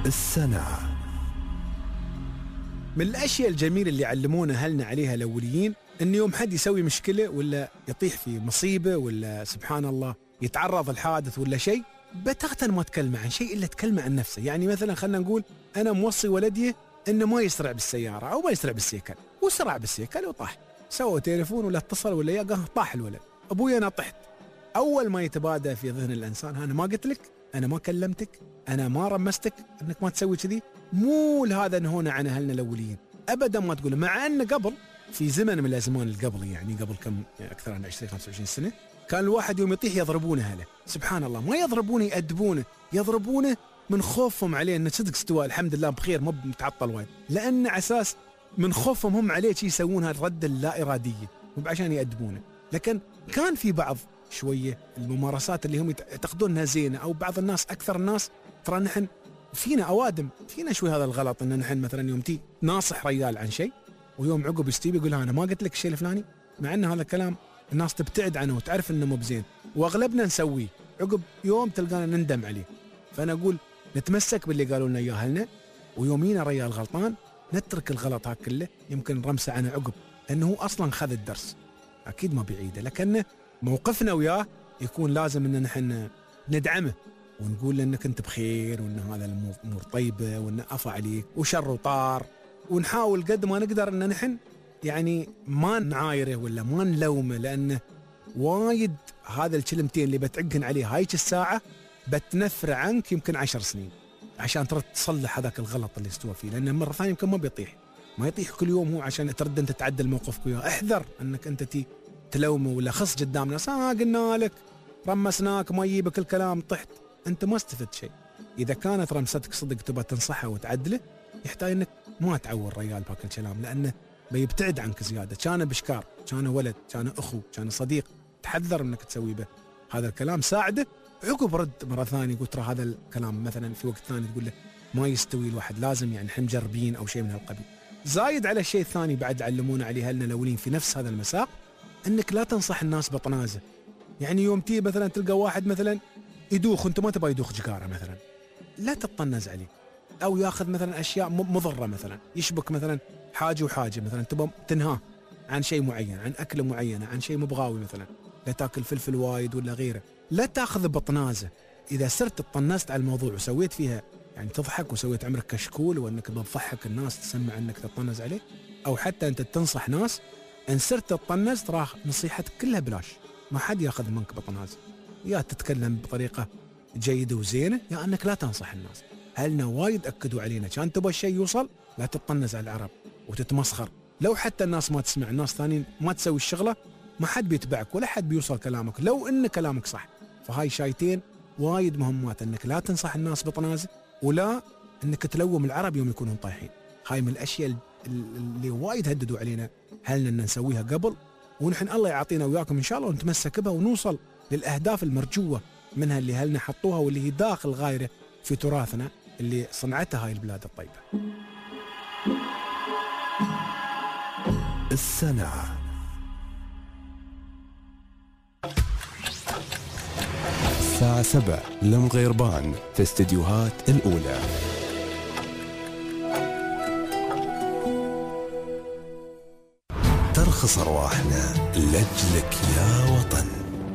السنة. من الأشياء الجميلة اللي علمونا أهلنا عليها الأوليين إن يوم حد يسوي مشكلة ولا يطيح في مصيبة ولا سبحان الله يتعرض الحادث ولا شيء، بتاتا ما تكلم عن شيء إلا تكلم عن نفسه. يعني مثلا خلنا نقول أنا موصي ولدي إنه ما يسرع بالسيارة أو ما يسرع بالسيكل، وسرع بالسيكل وطاح، سوى تليفون ولا اتصل ولا يقه طاح الولد. أبوي أنا طحت، أول ما يتبادى في ذهن الإنسان أنا ما قلت لك، أنا ما كلمتك، أنا ما رمستك أنك ما تسوي كذي. مو هذا نهونا عن أهلنا الأوليين أبدا ما تقول. مع أن قبل في زمن من الأزمان القبل، يعني قبل كم أكثر من 20-25 سنة، كان الواحد يوم يطيح يضربونه أهله. سبحان الله، ما يضربونه يأدبونه، يضربونه من خوفهم عليه أنه صدق استوى الحمد لله بخير ما متعطل وايد، لأن عساس من خوفهم هم عليه شيء يسوونها الردة اللا إرادية عشان يأدبونه. لكن كان في بعض شوية الممارسات اللي هم يعتقدونها زينة، أو بعض الناس أكثر الناس ترى نحن فينا أوادم، فينا شوي هذا الغلط، إن نحن مثلا يوم تي ناصح رجال عن شيء ويوم عقب يستيب يقول أنا ما قلت لك الشيء الفلاني، مع أن هذا الكلام الناس تبتعد عنه وتعرف إنه مو بزين، وأغلبنا نسويه عقب يوم تلقانا نندم عليه. فأنا أقول نتمسك باللي قالوا لنا إياه أهلنا، ويومينا رجال غلطان نترك الغلط هاك كله، يمكن رمسه عنه عقب لأنه هو أصلا خذ الدرس أكيد ما بيعيده، لكن موقفنا وياه يكون لازم إن نحن ندعمه ونقول له إنك أنت بخير، وإن هذا الأمور طيبة، وإن عفا عليك وشر وطار، ونحاول قد ما نقدر إن نحن يعني ما نعايره ولا ما نلومه، لأنه وايد هذا الكلمتين اللي بتعقن عليه هايك الساعة بتنفر عنك يمكن 10 سنين عشان ترد تصلح هذاك الغلط اللي استوى فيه، لأنه مرة ثانية يمكن ما يطيح كل يوم هو عشان ترد أنت تعدل موقفك وياه. احذر أنك أنت تلومه ولا خص قدام ناس قلنا لك رمسناك ما يجيبك الكلام طحت، أنت ما استفدت شيء. إذا كانت رمستك صدق تبى تنصحه وتعدله، يحتاج أنك ما تعور ريال بهاك الكلام، لأنه بيبتعد عنك زيادة. كان بشكار، كان ولد، كان أخو، كان صديق، تحذر أنك تسوي به هذا الكلام، ساعده عقب رد مرة ثانية. قلت ترى هذا الكلام مثلا في وقت ثاني تقول له ما يستوي الواحد، لازم يعني نحن مجربين أو شيء من هالقبيل. زايد على الشيء الثاني بعد علمونا عليه أهلنا الأولين في نفس هذا المساق، أنك لا تنصح الناس بطنازة. يعني يوم تي مثلا تلقى واحد مثلا يدوخ وانت ما تبغى يدوخ جكاره مثلا، لا تطنز عليه، او ياخذ مثلا اشياء مضره، مثلا يشبك مثلا حاجه وحاجه، مثلا تبغى تنهاه عن شيء معين، عن اكله معينه، عن شيء مبغاوي، مثلا لا تاكل فلفل وايد ولا غيره، لا تاخذ بطنازه. اذا صرت تطنزت على الموضوع وسويت فيها يعني تضحك وسويت عمرك كشكول وانك بتضحك الناس تسمع انك تطنز عليه، او حتى انت تنصح ناس، ان صرت تطنز ترى نصيحتك كلها بلاش، ما حد ياخذ منك بطنازه. يا تتكلم بطريقة جيدة وزينة، يا أنك لا تنصح الناس. هلنا وايد أكدوا علينا كان تبغى الشيء يوصل لا تطنز على العرب وتتمسخر، لو حتى الناس ما تسمع، الناس ثانيين ما تسوي الشغلة، ما حد بيتبعك ولا حد بيوصل كلامك لو إن كلامك صح. فهاي شايتين وايد مهمات، أنك لا تنصح الناس بطنازة، ولا أنك تلوم العرب يوم يكونون طايحين. هاي من الأشياء اللي وايد هددوا علينا هلنا أن نسويها قبل، ونحن الله يعطينا وياكم إن شاء الله ونتمسك بها ونوصل للأهداف المرجوة منها اللي هلنا حطوها، واللي هي داخل غايرة في تراثنا اللي صنعتها هاي البلاد الطيبة. السنة. الساعة 7 لمغيربان في استديوهات الأولى. ترخص أرواحنا لأجلك يا وطن.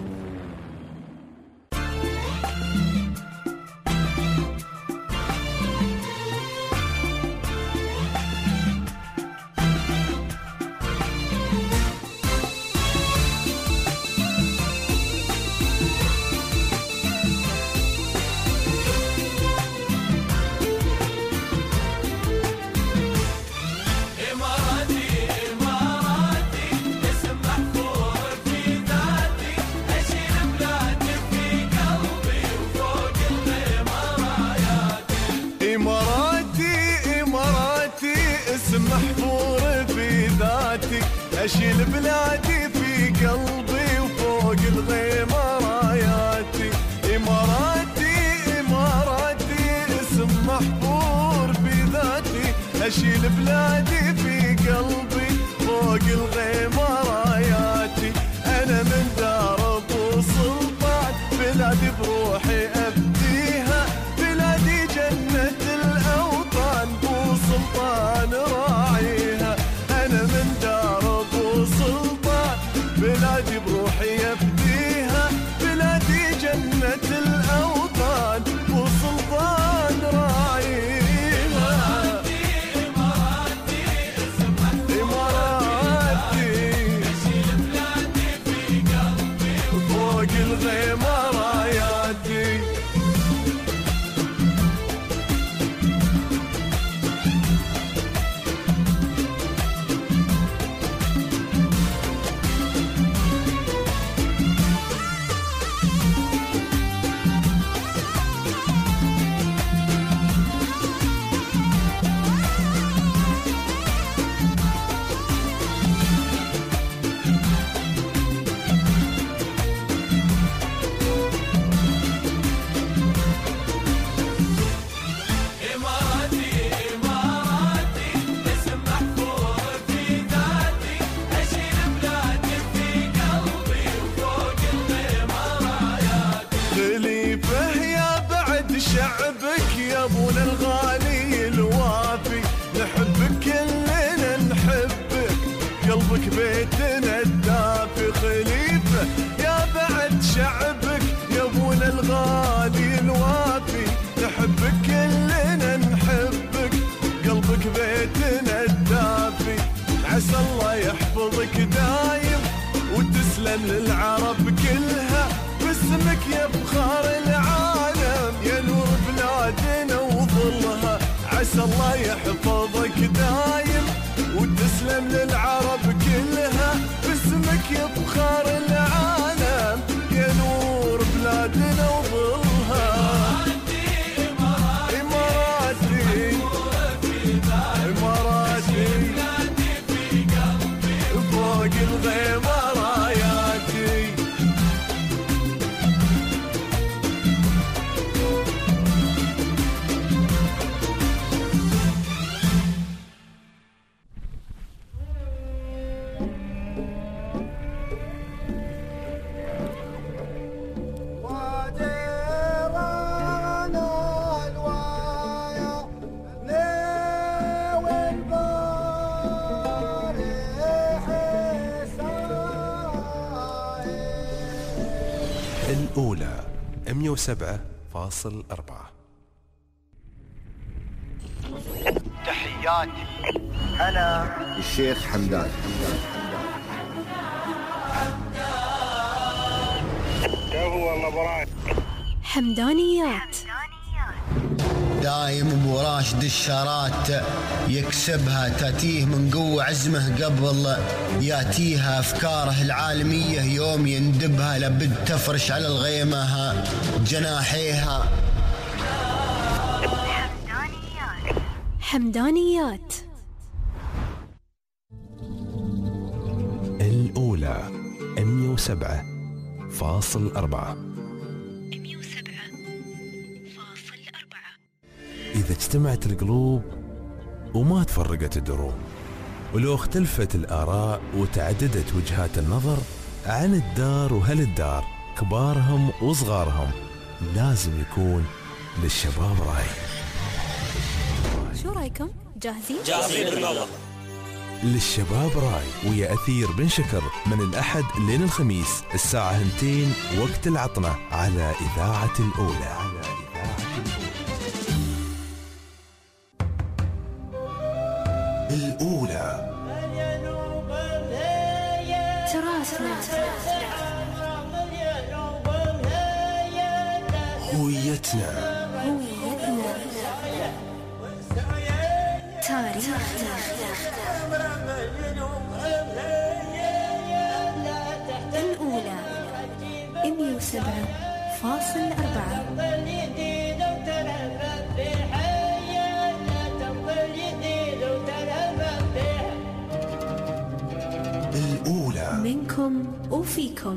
أشيل بلادي في قلبي وفوق الغيمة راياتي. إماراتي إماراتي اسم محفور في ذاتي. أشيل بلادي في قلبي فوق الغيمة راياتي. أنا من دار أبو سلطان بلادي بروحي أبديها. بلادي جنة بلادي بروحي يفديها، بلادي جنة الأوطان وسلطان راعيها. إماراتي إماراتي أشيل بلادي في قلبي وفوق الغيمة راياتي. شعبك يا ابونا الغالي الوافي، نحبك كلنا نحبك، قلبك بيتنا الدافي. خليفة يا بعد شعبك يا ابونا الغالي الوافي، نحبك كلنا نحبك، قلبك بيتنا الدافي. عسى الله يحفظك دايم وتسلم للعرب كلها، باسمك يا بخار العالم يا نور بلادنا وظلها. عسى الله يحفظك دايم وتسلم للعرب كلها، باسمك يا بخار العالم يا نور بلادنا وظلها. إماراتي إماراتي فوق الغيمة راياتي. الأولى 107.4. تحياتي أنا الشيخ حمدان. حمدانيات دايم ابو راشد الشارات يكسبها، تاتيه من قوة عزمه قبل ياتيها افكاره العالمية، يوم يندبها لابد تفرش على الغيمة جناحيها. حمدانيات الأولى 107.4. إذا اجتمعت القلوب وما تفرقت الدروب، ولو اختلفت الآراء وتعددت وجهات النظر عن الدار وهالدار، كبارهم وصغارهم لازم يكون للشباب رأي. شو رأيكم؟ جاهزين؟ جاهزين بالموضوع. للشباب راي ويا أثير بن شكر من الأحد لين الخميس الساعة 2 وقت العطنة على إذاعة الأولى. الأولى تراثنا، هويتنا، تاريخنا، الأولى 107.4. الأولى منكم وفيكم.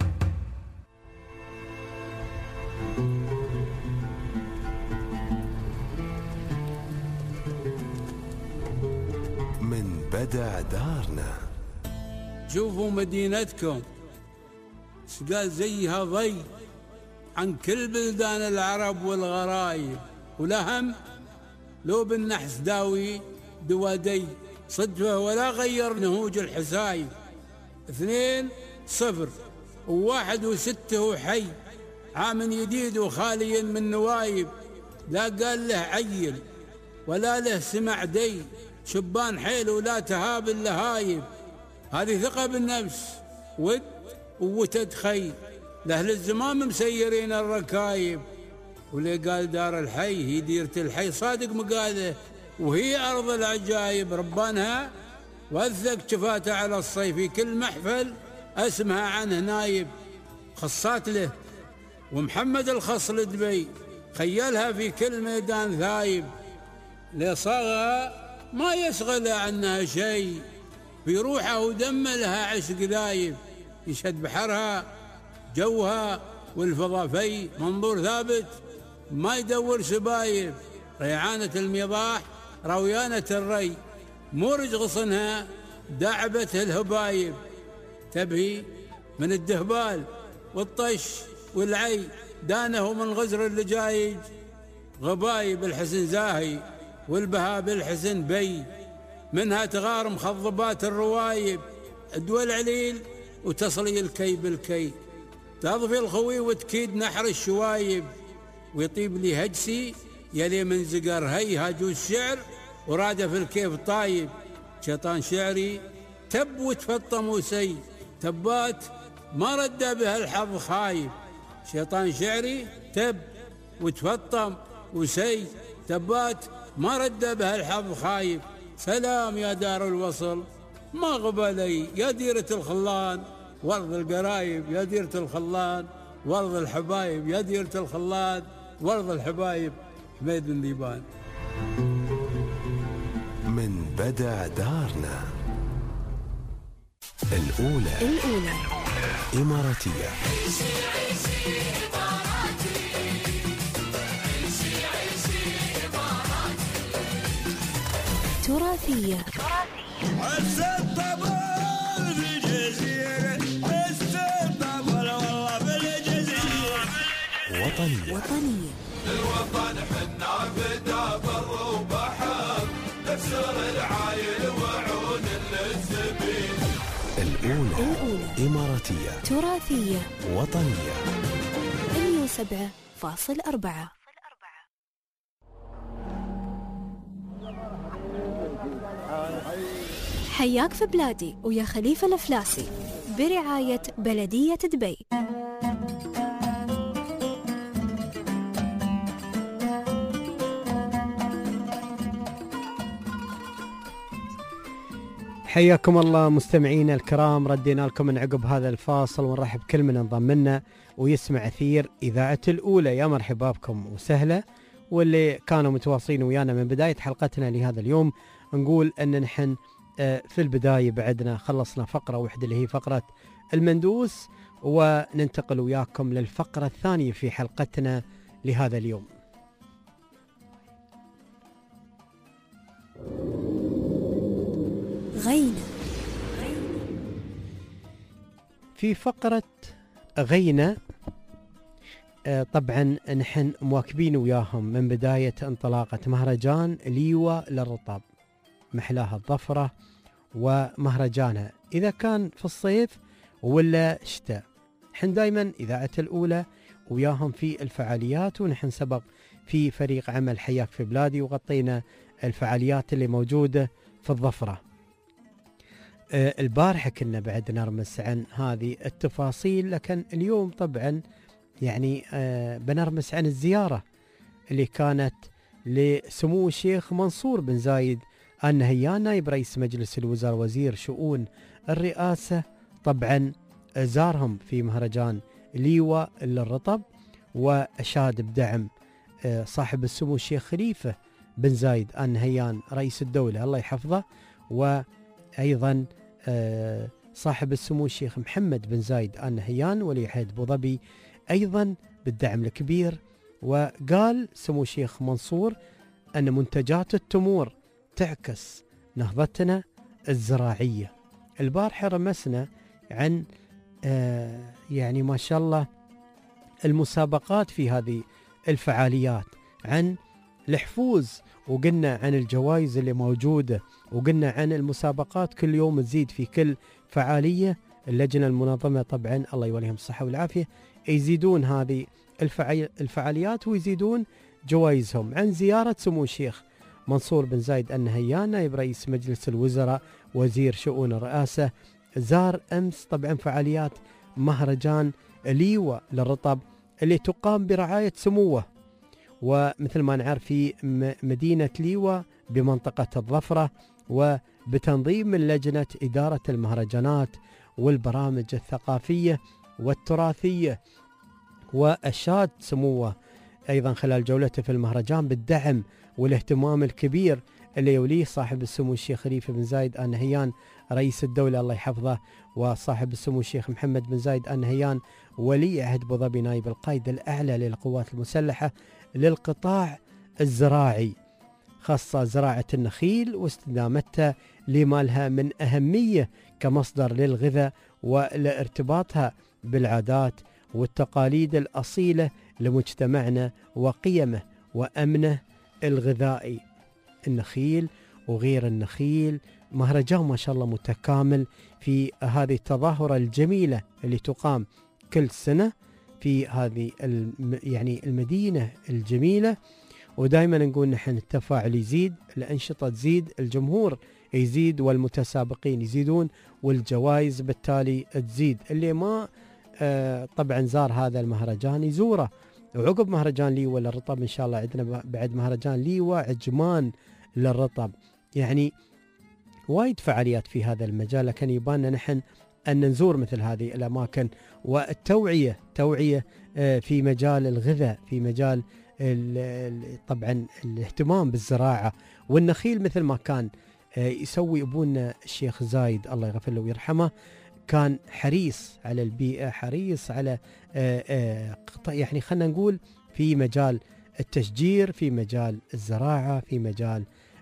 من بدع دارنا. شوفوا مدينتكم قال زيها ضي عن كل بلدان العرب والغرايب، والأهم لو بالنحس داوي دوادي صدفة ولا غير نهوج الحسايب. 2 0 و1 و6 وحي، عام جديد وخالي من نوايب، لا قال له عيل ولا له سمع دي، شبان حيل ولا تهاب اللهايب. هذه ثقة بالنفس ود ووتد خي، لأهل الزمام مسيرين الركايب. واللي قال دار الحي هي ديرة الحي صادق مقاله، وهي أرض العجايب. ربانها وثق شفاته على الصيف، في كل محفل اسمها عنه نايب. خصات له ومحمد الخص لدبي، خيلها في كل ميدان ثايب. لصاغها ما يشغل عنها شيء، في روحه ودم لها عشق ذايب. يشهد بحرها جوها والفضا في منظور ثابت، ما يدور سبايب. ريعانة الميضاح رويانة الري، مورج غصنها دعبة الهبايب. تبهي من الدهبال والطش والعي، دانه من غزر اللجايج. غبايب الحسن زاهي والبها بالحسن بي، منها تغار مخضبات الروايب. ادوى العليل وتصلي الكي بالكي، تضفي الخوي وتكيد نحر الشوايب. ويطيب لي هجسي يلي من زقر هي هاجو الشعر، وراده في الكيف طايب. شيطان شعري تب وتفطم وسي، تبات ما رد بها الحظ خايب. شيطان شعري تب وتفطم وسي، تبات ما رد بها الحظ خايب. سلام يا دار الوصل ما غبلي، يا ديرة الخلان وارض القرايب، يا ديرة الخلان وارض الحبايب، يا ديرة الخلان وارض الحبايب. حميد بن ذيبان. من بدع دارنا الأولى إماراتية. تراثية. عز الطبل في الجزيرة، عز الطبل والله بالجزيرة. وطنية. الوطن حنا فدا بر وبحر، نكسر العايل وعون للسبيل. الأولى إماراتية. تراثية. وطنية. 107.4. حياك في بلادي ويا خليفة الأفلاسي برعاية بلدية دبي. حياكم الله مستمعينا الكرام، ردينا لكم من عقب هذا الفاصل ونرحب كل من انضم لنا ويسمع أثير إذاعة الأولى. يا مرحبا بكم وسهلا، واللي كانوا متواصلين ويانا من بداية حلقتنا لهذا اليوم. نقول أن نحن في البداية بعدنا خلصنا فقرة واحدة اللي هي فقرة المندوس، وننتقل وياكم للفقرة الثانية في حلقتنا لهذا اليوم. غينة. في فقرة غينة طبعا نحن مواكبين وياهم من بداية انطلاقة مهرجان ليوة للرطب، محلاها الظفرة ومهرجانها إذا كان في الصيف ولا شتاء. نحن دايما إذاعة الأولى وياهم في الفعاليات، ونحن سبق في فريق عمل حياك في بلادي وغطينا الفعاليات اللي موجودة في الظفرة. البارحة كنا بعد نرمس عن هذه التفاصيل، لكن اليوم طبعا يعني بنرمس عن الزيارة اللي كانت لسمو الشيخ منصور بن زايد آل نهيان نائب رئيس مجلس الوزراء وزير شؤون الرئاسة. طبعا زارهم في مهرجان ليوة للرطب، وأشاد بدعم صاحب السمو الشيخ خليفة بن زايد آل نهيان رئيس الدولة الله يحفظه، وأيضا صاحب السمو الشيخ محمد بن زايد آل نهيان ولي عهد أبو ظبي أيضا بالدعم الكبير. وقال سمو الشيخ منصور أن منتجات التمور تعكس نهضتنا الزراعية. البارحة رمسنا عن يعني ما شاء الله المسابقات في هذه الفعاليات، عن الحفوز، وقلنا عن الجوائز اللي موجودة، وقلنا عن المسابقات كل يوم تزيد في كل فعالية اللجنة المنظمة طبعا الله يوليهم الصحة والعافية يزيدون هذه الفعاليات ويزيدون جوائزهم. عن زيارة سمو الشيخ منصور بن زايد النهيان نائب رئيس مجلس الوزراء وزير شؤون الرئاسة، زار أمس طبعا فعاليات مهرجان ليوة للرطب اللي تقام برعاية سموه، ومثل ما نعرف في مدينة ليوة بمنطقة الظفرة، وبتنظيم من لجنة إدارة المهرجانات والبرامج الثقافية والتراثية. وأشاد سموه أيضا خلال جولته في المهرجان بالدعم والاهتمام الكبير اللي يوليه صاحب السمو الشيخ خليفة بن زايد آل نهيان رئيس الدولة الله يحفظه، وصاحب السمو الشيخ محمد بن زايد آل نهيان ولي عهد أبو ظبي نائب القائد الأعلى للقوات المسلحة للقطاع الزراعي، خاصة زراعة النخيل واستدامتها لما لها من أهمية كمصدر للغذاء ولارتباطها بالعادات والتقاليد الأصيلة لمجتمعنا وقيمه وأمنه الغذائي. النخيل وغير النخيل مهرجان ما شاء الله متكامل في هذه التظاهرة الجميلة اللي تقام كل سنة في هذه يعني المدينة الجميلة. ودائما نقول نحن التفاعل يزيد، الأنشطة تزيد، الجمهور يزيد والمتسابقين يزيدون والجوائز بالتالي تزيد. اللي ما طبعا زار هذا المهرجان يزوره. وعقب مهرجان ليوة للرطب إن شاء الله عندنا بعد مهرجان ليوة عجمان للرطب، يعني وايد فعاليات في هذا المجال، لكن يباننا نحن أن نزور مثل هذه الأماكن والتوعية في مجال الغذاء، في مجال طبعا الاهتمام بالزراعة والنخيل مثل ما كان يسوي أبونا الشيخ زايد الله يغفر له ويرحمه، كان حريص على البيئة، حريص على يعني خلنا نقول في مجال التشجير، في مجال الزراعة، في مجال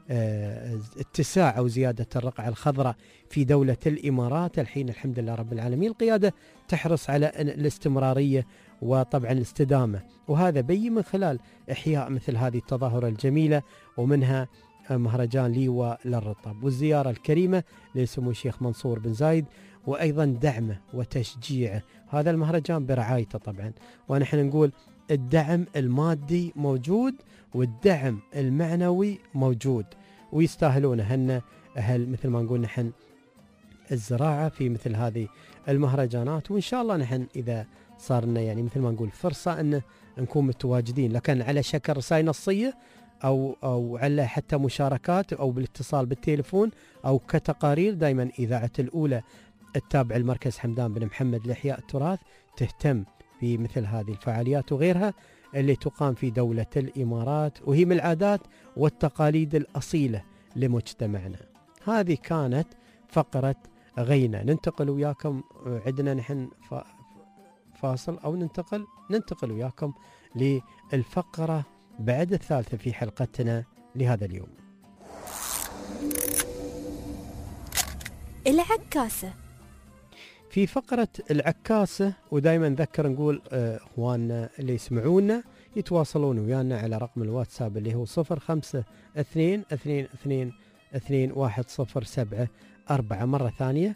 اتساع أو زيادة الرقعة الخضراء في دولة الإمارات. الحين الحمد لله رب العالمين القيادة تحرص على الاستمرارية وطبعا الاستدامة، وهذا بي من خلال إحياء مثل هذه التظاهرة الجميلة ومنها مهرجان ليوة للرطب والزيارة الكريمة لسمو الشيخ منصور بن زايد، وأيضا دعمه وتشجيعه. هذا المهرجان برعايته طبعا، ونحن نقول الدعم المادي موجود والدعم المعنوي موجود، ويستاهلونه هن أهل مثل ما نقول نحن الزراعة في مثل هذه المهرجانات. وإن شاء الله نحن إذا صار لنا يعني مثل ما نقول فرصة أن نكون متواجدين، لكن على شكل رسائل نصية أو على حتى مشاركات أو بالاتصال بالتليفون أو كتقارير. دائما إذاعة الأولى التابع المركز حمدان بن محمد لإحياء التراث تهتم بمثل هذه الفعاليات وغيرها اللي تقام في دولة الإمارات، وهي من العادات والتقاليد الأصيلة لمجتمعنا. هذه كانت فقرة غينا. ننتقل وياكم، عندنا نحن فاصل أو ننتقل وياكم للفقرة بعد الثالثة في حلقتنا لهذا اليوم. العكاسة. في فقرة العكاسة ودائما نذكر نقول اخواننا اللي يسمعونا يتواصلون ويانا على رقم الواتساب اللي هو 0522221074. مرة ثانية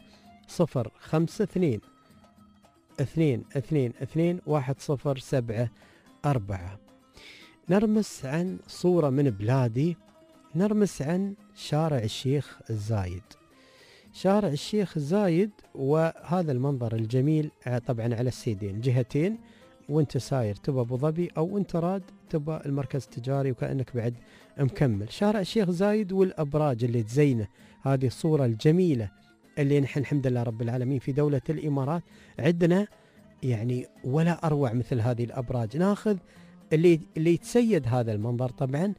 0522221074. نرمس عن صورة من بلادي، نرمس عن شارع الشيخ زايد. شارع الشيخ زايد وهذا المنظر الجميل طبعا على السيدين جهتين، وانت ساير تبى ابو ظبي او انت راد تبى المركز التجاري وكأنك بعد مكمل. شارع الشيخ زايد والابراج اللي تزينه، هذه الصورة الجميلة اللي نحن الحمد لله رب العالمين في دولة الامارات عندنا يعني ولا اروع مثل هذه الابراج. ناخذ اللي يتسيد هذا المنظر طبعا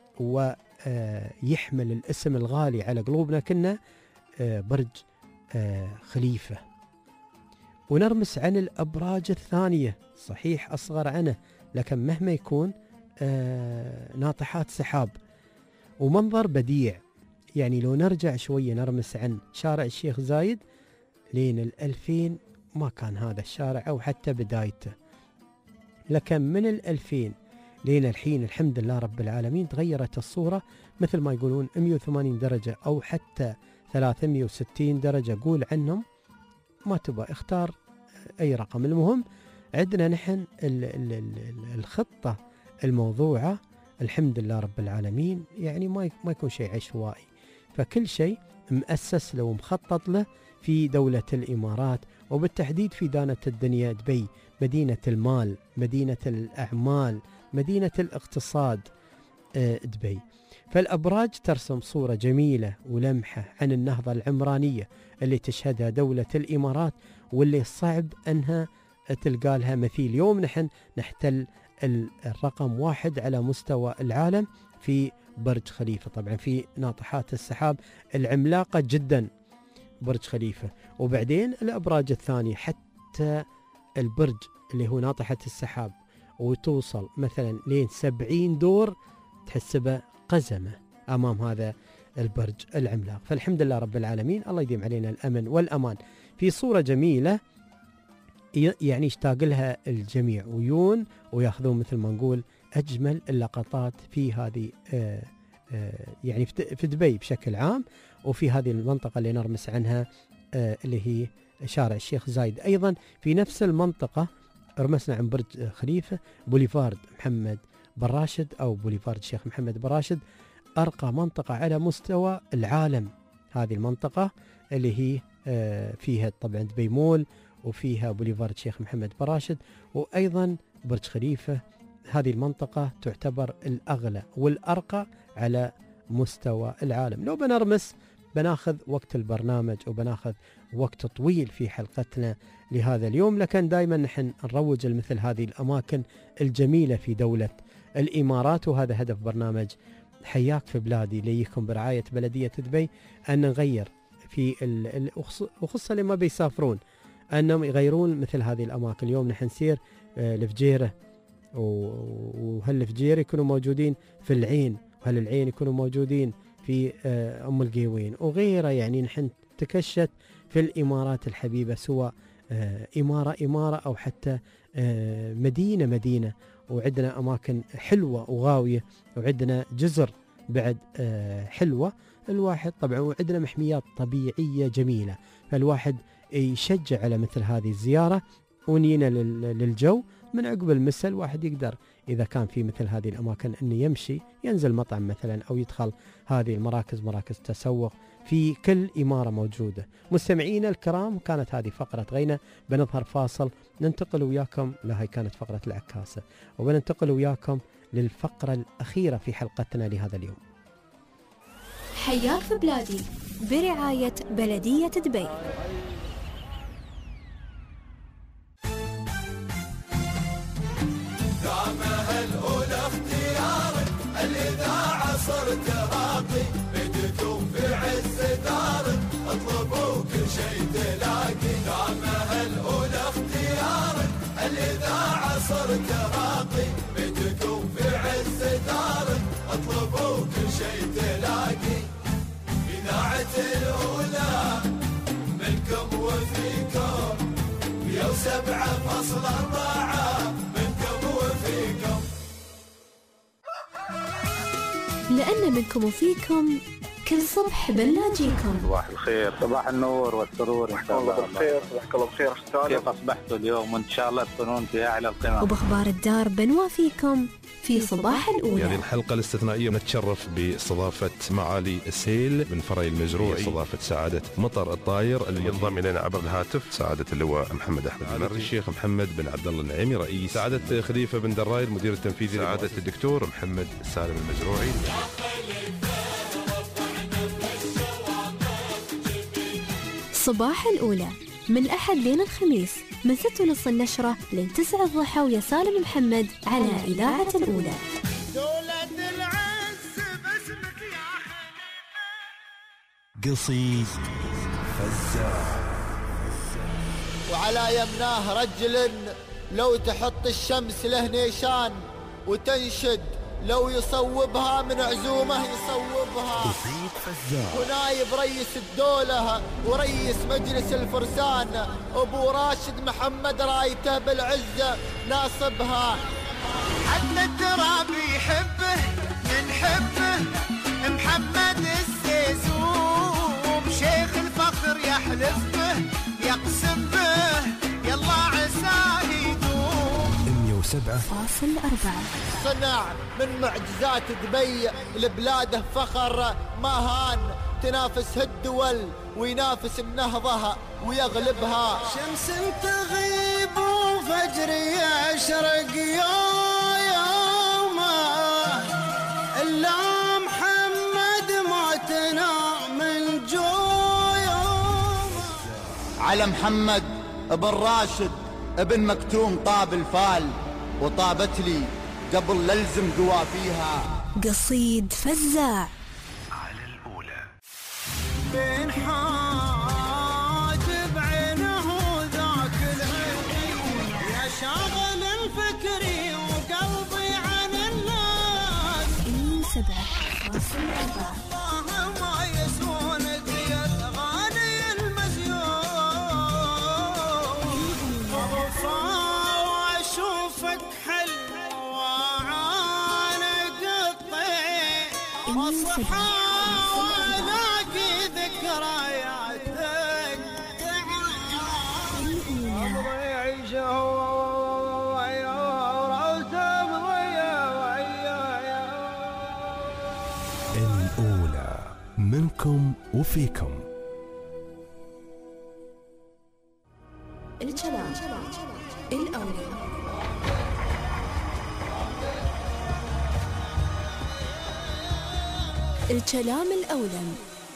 ويحمل الاسم الغالي على قلوبنا كنا برج خليفة، ونرمس عن الأبراج الثانية صحيح أصغر عنه لكن مهما يكون ناطحات سحاب ومنظر بديع. يعني لو نرجع شوية نرمس عن شارع الشيخ زايد لين 2000 ما كان هذا الشارع أو حتى بدايته، لكن من 2000 لين الحين الحمد لله رب العالمين تغيرت الصورة مثل ما يقولون 180 درجة أو حتى 360 درجة قول عنهم ما تبغى اختار أي رقم. المهم عندنا نحن الخطة الموضوعة الحمد لله رب العالمين، يعني ما يكون شيء عشوائي، فكل شيء مؤسس له ومخطط له في دولة الإمارات، وبالتحديد في دانة الدنيا دبي، مدينة المال، مدينة الأعمال، مدينة الاقتصاد دبي. فالأبراج ترسم صورة جميلة ولمحة عن النهضة العمرانية اللي تشهدها دولة الإمارات، واللي صعب أنها تلقى لها مثيل. يوم نحن نحتل الرقم 1 على مستوى العالم في برج خليفة، طبعا في ناطحات السحاب العملاقة جدا برج خليفة. وبعدين الأبراج الثانية حتى البرج اللي هو ناطحة السحاب وتوصل مثلا لين 70 دور تحسبه قزمة أمام هذا البرج العملاق. فالحمد لله رب العالمين، الله يديم علينا الأمن والأمان. في صورة جميلة يعني يشتاق لها الجميع ويون وياخذون مثل ما نقول أجمل اللقطات في هذه يعني في دبي بشكل عام، وفي هذه المنطقة اللي نرمس عنها اللي هي شارع الشيخ زايد. أيضا في نفس المنطقة رمسنا عن برج خليفة بوليفارد محمد بن راشد أو بوليفارد الشيخ محمد بن راشد، أرقى منطقة على مستوى العالم. هذه المنطقة اللي هي فيها طبعا دبي مول، وفيها بوليفارد الشيخ محمد بن راشد، وأيضا برج خليفة. هذه المنطقة تعتبر الأغلى والأرقى على مستوى العالم. لو بنرمس بناخذ وقت البرنامج وبناخذ وقت طويل في حلقتنا لهذا اليوم، لكن دائما نحن نروج لمثل هذه الأماكن الجميلة في دولة الإمارات، وهذا هدف برنامج حياك في بلادي ليكم برعاية بلدية دبي، أن نغير في وخصوصا لما بيسافرون أنهم يغيرون مثل هذه الأماكن. اليوم نحن نسير لفجيرة، وهالفجيرة يكونوا موجودين في العين، وهالعين يكونوا موجودين في أم القيوين وغيرها. يعني نحن تكشت في الإمارات الحبيبة، سواء إمارة أو حتى مدينة، وعندنا أماكن حلوة وغاوية، وعندنا جزر بعد حلوة الواحد طبعا، وعندنا محميات طبيعية جميلة. فالواحد يشجع على مثل هذه الزيارة، ونينا للجو من عقب المساء الواحد يقدر إذا كان في مثل هذه الأماكن أنه يمشي، ينزل مطعم مثلا أو يدخل هذه المراكز، مراكز تسوق في كل إمارة موجودة. مستمعينا الكرام، كانت هذه فقرة غينا، بنظهر فاصل ننتقل وياكم لهي كانت فقرة العكاسة، وبننتقل وياكم للفقرة الأخيرة في حلقتنا لهذا اليوم. حياك في بلادي برعاية بلدية دبي. دامها الأولى اختيارك، الإذاعة صرت راقي، بدكم في عز دارك، اطلبوا كل شيء تلاقي. دامها الأولى اختيارك، الإذاعة صرت راقي، بدكم في عز دارك، اطلبوا كل شيء تلاقي. إذاعة الأولى منكم وفيكم، 107.4 منكم وفيكم. لأن منكم وفيكم كل صبح بنلاقيكم. صباح الخير، صباح النور والسرور ان شاء الله. صباح الخير، صباحك الله بخير اختار. كيف اصبحتوا اليوم؟ وان شاء الله تكونون في اعلى القمم. وباخبار الدار بنوافيكم في صباح الأولى. يعني الحلقة الاستثنائية نتشرف باستضافة معالي السيل بن فري المزروعي، استضافة سعادة مطر الطاير اللي ينضم إلينا عبر الهاتف سعادة اللواء محمد أحمد المري، الشيخ محمد بن عبد الله النعيمي رئيس، سعادة خليفة بن دراي المدير التنفيذي، سعادة الدكتور محمد السالم المزروعي. صباح الأولى من الأحد لين الخميس من 6:30 النشرة لين 9 الضحى، ويا سالم محمد على إذاعة الأولى. دولة العز باسمك يا قصيد فزاع. وعلى يمناه رجل لو تحط الشمس له نيشان، وتنشد لو يصوبها من عزومه يصوبها. قصيد فزاع. ونايب رئيس الدولة ورئيس مجلس الفرسان أبو راشد محمد رايته بالعزة ناصبها. حتى التراب يحبه نحبه محمد السيسوم، شيخ الفخر يحلف به يا اقسم به يلا عساه يدوم. 107.4 صنع من معجزات دبي لبلاده فخر ما هان، تنافس الدول وينافس النهضة ويغلبها. شمس تغيب وفجر يشرق يومه، إلا محمد موتنا من جويومه. على محمد ابن راشد ابن مكتوم طاب الفال، وطابت لي قبل للزم قوافيها. قصيد فزاع بين حاجب عينه ذاك العين، يا شاغل الفكر وقلبي عن الناس. 107.4 الله ما يسون ديال غالي المزيون، وفا واشوفك حلوة عانق الطير، واصحى الأولى منكم وفيكم. الكلام الأولى. الكلام الأولى.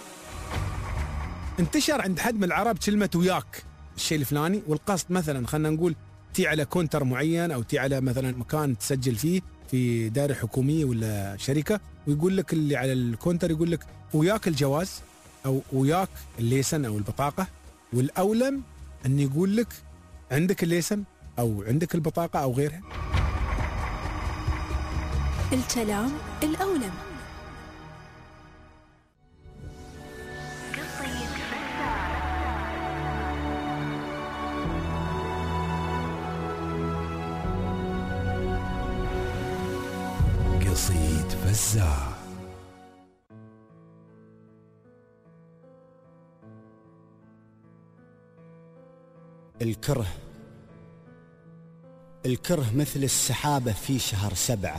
انتشر عند حد من العرب كلمة وياك الشيء الفلاني، والقصد مثلا خلينا نقول تي على كونتر معين أو تي على مثلا مكان تسجل فيه في دائرة حكومية ولا شركة، ويقول لك اللي على الكونتر يقول لك وياك الجواز أو وياك الليسن أو البطاقة، والأولم أن يقول لك عندك الليسن أو عندك البطاقة أو غيرها. الكلام الأولى. قصيد فزاع. الكره مثل السحابة في شهر 7،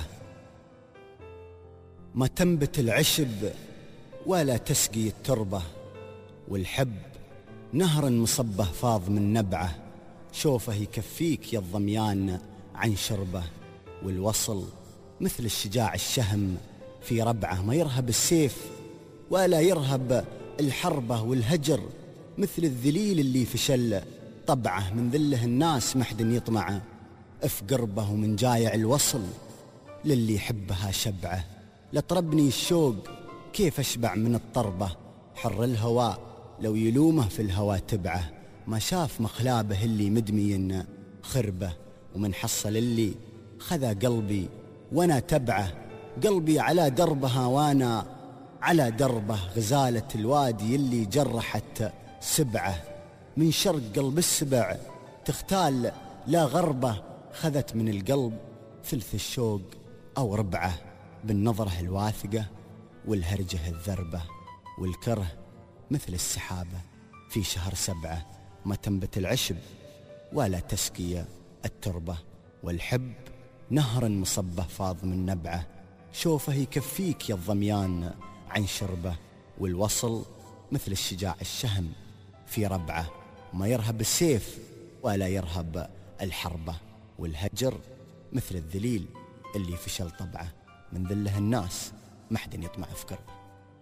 ما تنبت العشب ولا تسقي التربة، والحب نهر مصبه فاض من نبعه، شوفه يكفيك يا الضميان عن شربه، والوصل مثل الشجاع الشهم في ربعه، ما يرهب السيف ولا يرهب الحربة، والهجر مثل الذليل اللي فشل طبعه، من ذله الناس محد يطمعه، افقربه ومن جايع الوصل للي يحبها شبعه، لطربني الشوق كيف اشبع من الطربة، حر الهواء لو يلومه في الهوى تبعه، ما شاف مخلابه اللي مدمي خربه، ومن حصل اللي خذا قلبي وانا تبعه، قلبي على دربها وانا على دربه، غزالة الوادي اللي جرحت سبعه، من شرق قلب السبع تختال لا غربه، خذت من القلب ثلث الشوق أو ربعه، بالنظرة الواثقة والهرجة الذربة، والكره مثل السحابة في شهر 7، ما تنبت العشب ولا تسقي التربة، والحب نهر مصبه فاض من نبعه، شوفه يكفيك يا الضميان عن شربه، والوصل مثل الشجاع الشهم في ربعه، ما يرهب السيف ولا يرهب الحربة، والهجر مثل الذليل اللي فشل طبعه، من ذله الناس محد يطمع في قربه.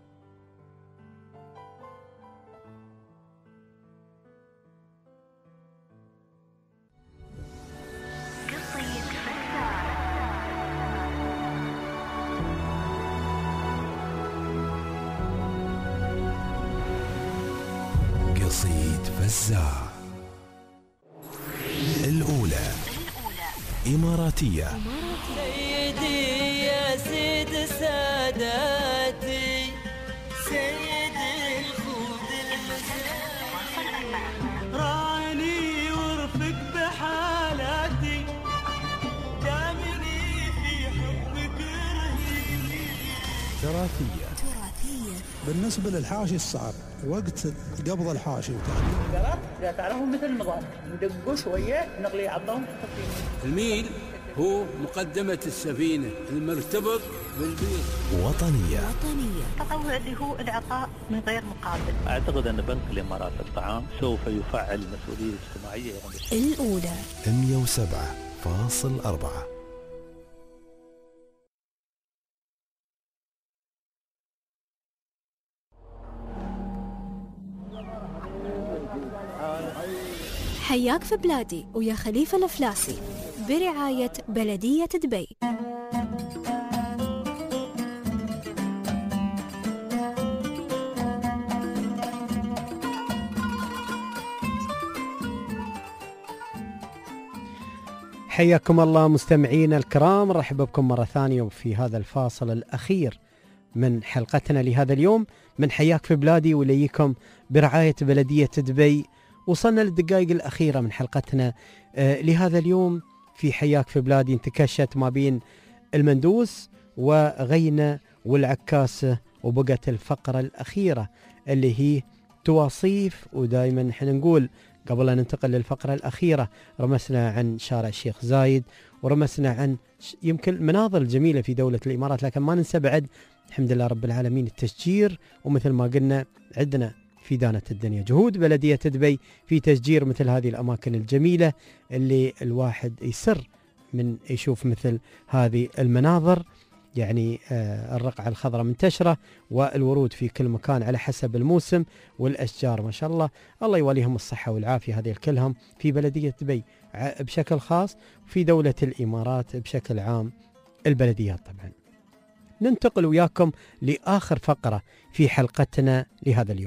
قصيد فزاع. الأولى إماراتية. سيدي يا سيد ساداتي، سيدي الخود المزين، راني ورفق بحالاتي، دامني في حبك رهيب. تراثية. بالنسبة للحاشي الصعب وقت قبض الحاشي إذا تعرفوا مثل النظام ندقوا شوية نغلي عظهم. الميل هو مقدمة السفينة المرتبط بالبيت. وطنية. التطوع اللي هو العطاء من غير مقابل. أعتقد أن بنك الإمارات للطعام سوف يفعل المسؤولية الاجتماعية الأولى 107.4. حياك في بلادي ويا خليفة الأفلاسي برعاية بلدية دبي. حياكم الله مستمعينا الكرام، رحب بكم مرة ثانية في هذا الفاصل الأخير من حلقتنا لهذا اليوم من حياك في بلادي، وليكم برعاية بلدية دبي. وصلنا للدقائق الأخيرة من حلقتنا لهذا اليوم في حياك في بلادي. انتكشت ما بين المندوس وغينة والعكاسة، وبقت الفقرة الأخيرة اللي هي تواصيف. ودائما نحن نقول قبل أن ننتقل للفقرة الأخيرة رمسنا عن شارع الشيخ زايد، ورمسنا عن يمكن المناظر الجميلة في دولة الإمارات، لكن ما ننسى بعد الحمد لله رب العالمين التشجير. ومثل ما قلنا عندنا في دانة الدنيا جهود بلدية دبي في تشجير مثل هذه الأماكن الجميلة اللي الواحد يسر من يشوف مثل هذه المناظر. يعني الرقعة الخضراء منتشرة والورود في كل مكان على حسب الموسم، والأشجار ما شاء الله الله يوليهم الصحة والعافية هذه الكلهم في بلدية دبي بشكل خاص، في دولة الإمارات بشكل عام البلديات. طبعا ننتقل وياكم لآخر فقرة في حلقتنا لهذا اليوم.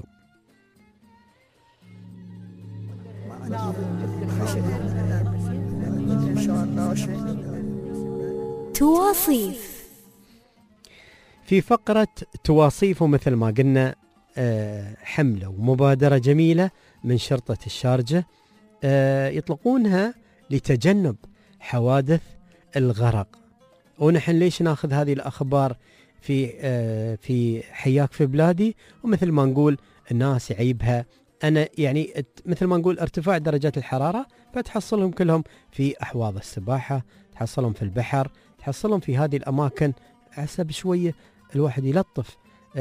تواصيف. في فقرة تواصيف ومثل ما قلنا حملة ومبادرة جميلة من شرطة الشارجة يطلقونها لتجنب حوادث الغرق. ونحن ليش ناخذ هذه الأخبار في حياك في بلادي؟ ومثل ما نقول الناس يعيبها أنا يعني مثل ما نقول ارتفاع درجات الحرارة، فتحصلهم كلهم في أحواض السباحة، تحصلهم في البحر، تحصلهم في هذه الأماكن. حسب شوية الواحد يلطف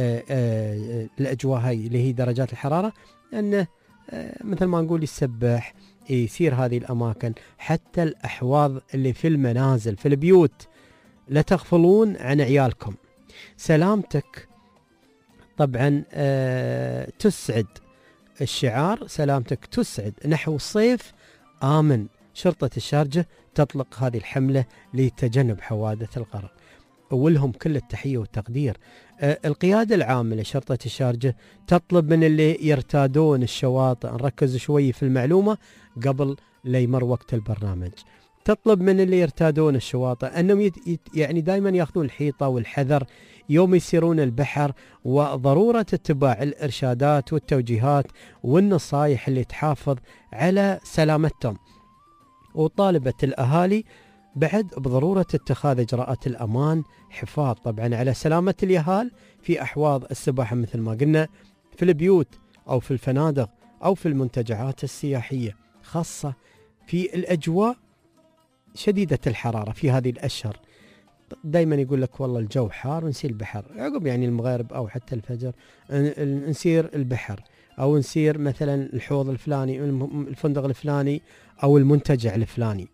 الأجواء هاي اللي هي درجات الحرارة، أنه مثل ما نقول يسبح يسير هذه الأماكن. حتى الأحواض اللي في المنازل في البيوت لا تغفلون عن عيالكم. سلامتك طبعا تسعد، الشعار سلامتك تسعد نحو الصيف آمن. شرطة الشارجة تطلق هذه الحملة لتجنب حوادث الغرق، ولهم كل التحية والتقدير. القيادة العامة لشرطة الشارجة تطلب من اللي يرتادون الشواطئ، نركز شوي في المعلومة قبل لا يمر وقت البرنامج، تطلب من اللي يرتادون الشواطئ أنهم يعني دائما يأخذون الحيطة والحذر يوم يسيرون البحر، وضرورة اتباع الإرشادات والتوجيهات والنصائح اللي تحافظ على سلامتهم. وطالبت الأهالي بعد بضرورة اتخاذ إجراءات الأمان حفاظ طبعا على سلامة اليهال في أحواض السباحة مثل ما قلنا، في البيوت أو في الفنادق أو في المنتجعات السياحية، خاصة في الأجواء شديدة الحرارة في هذه الأشهر. دايما يقول لك والله الجو حار ونسير البحر عقب يعني المغرب أو حتى الفجر، نسير البحر أو نسير مثلا الحوض الفلاني الفندق الفلاني أو المنتجع الفلاني.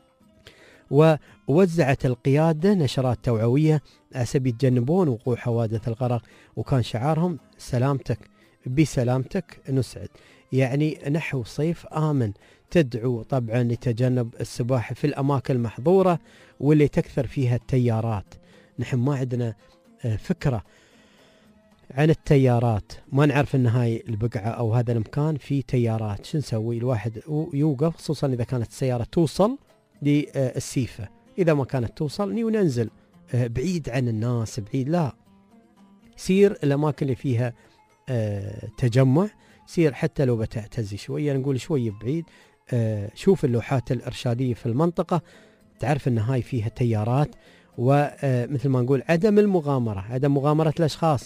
ووزعت القيادة نشرات توعوية عسى يتجنبون وقوع حوادث الغرق، وكان شعارهم سلامتك بسلامتك نسعد، يعني نحو صيف آمن. تدعو طبعا لتجنب السباحة في الأماكن المحظورة واللي تكثر فيها التيارات. نحن ما عندنا فكرة عن التيارات، ما نعرف ان هاي البقعة او هذا المكان فيه تيارات. شو نسوي؟ الواحد يوقف، خصوصا اذا كانت السيارة توصل للسيفة، اذا ما كانت توصل وننزل بعيد عن الناس، بعيد لا، سير الاماكن اللي فيها تجمع، سير حتى لو بتعتزي شوية، نقول شوية بعيد، شوف اللوحات الإرشادية في المنطقة، تعرف ان هاي فيها تيارات. ومثل ما نقول عدم المغامرة، عدم مغامرة الأشخاص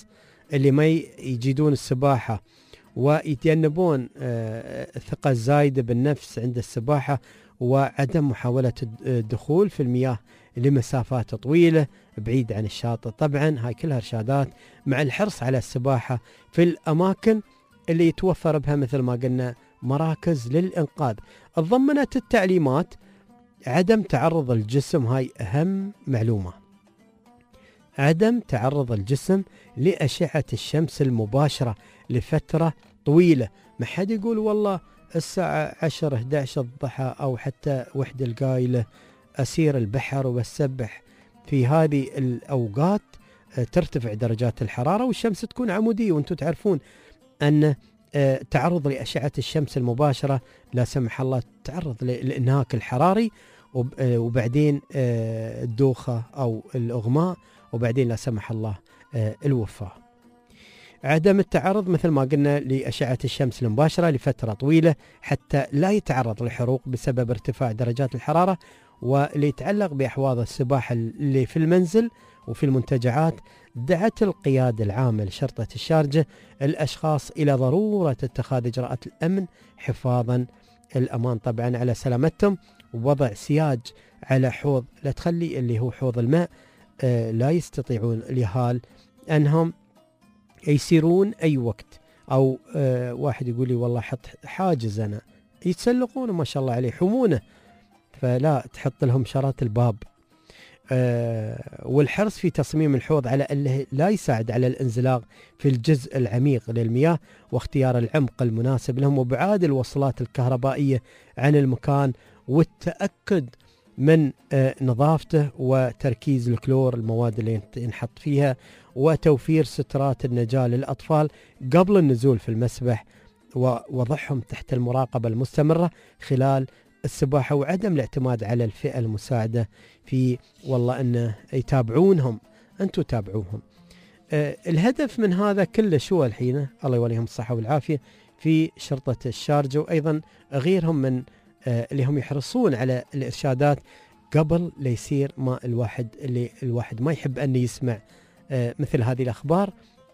اللي ما يجيدون السباحة ويتجنبون الثقة الزايدة بالنفس عند السباحة وعدم محاولة الدخول في المياه لمسافات طويلة بعيد عن الشاطئ. طبعا هاي كلها إرشادات مع الحرص على السباحة في الأماكن اللي يتوفر بها مثل ما قلنا مراكز للإنقاذ. تضمنت التعليمات عدم تعرض الجسم، هاي أهم معلومة، عدم تعرض الجسم لأشعة الشمس المباشرة لفترة طويلة. ما حد يقول والله الساعة 10-11 الضحى أو حتى 1 القايلة أسير البحر وبسبح. في هذه الأوقات ترتفع درجات الحرارة والشمس تكون عمودية، وانتم تعرفون أن تعرض لأشعة الشمس المباشرة لا سمح الله تعرض للإنهاك الحراري وبعدين الدوخة أو الإغماء وبعدين لا سمح الله الوفاة. عدم التعرض مثل ما قلنا لأشعة الشمس المباشرة لفترة طويلة حتى لا يتعرض للحروق بسبب ارتفاع درجات الحرارة. واللي يتعلق بأحواض السباحة اللي في المنزل وفي المنتجعات، دعت القيادة العامة لشرطة الشارجة الأشخاص إلى ضرورة اتخاذ إجراءات الأمن حفاظا الأمان طبعا على سلامتهم، ووضع سياج على حوض لا تخلي اللي هو حوض الماء لا يستطيعون اليهال أنهم يسيرون أي وقت. أو واحد يقول لي والله حط حاجز أنا، يتسلقون ما شاء الله عليه حمونه، فلا تحط لهم شارات الباب. والحرص في تصميم الحوض على أنه لا يساعد على الانزلاق في الجزء العميق للمياه، واختيار العمق المناسب لهم، وابعاد الوصلات الكهربائية عن المكان، والتأكد من نظافته وتركيز الكلور المواد اللي ينحط فيها، وتوفير سترات النجاة للأطفال قبل النزول في المسبح، ووضعهم تحت المراقبة المستمرة خلال السباحة، وعدم الاعتماد على الفئة المساعدة في والله أنه يتابعونهم، أنتوا تابعوهم. الهدف من هذا كله شو الحين؟ الله يوليهم الصحة والعافية في شرطة الشارجة وأيضا غيرهم من اللي هم يحرصون على الإرشادات قبل لا يصير ما الواحد ما يحب أن يسمع مثل هذه الأخبار.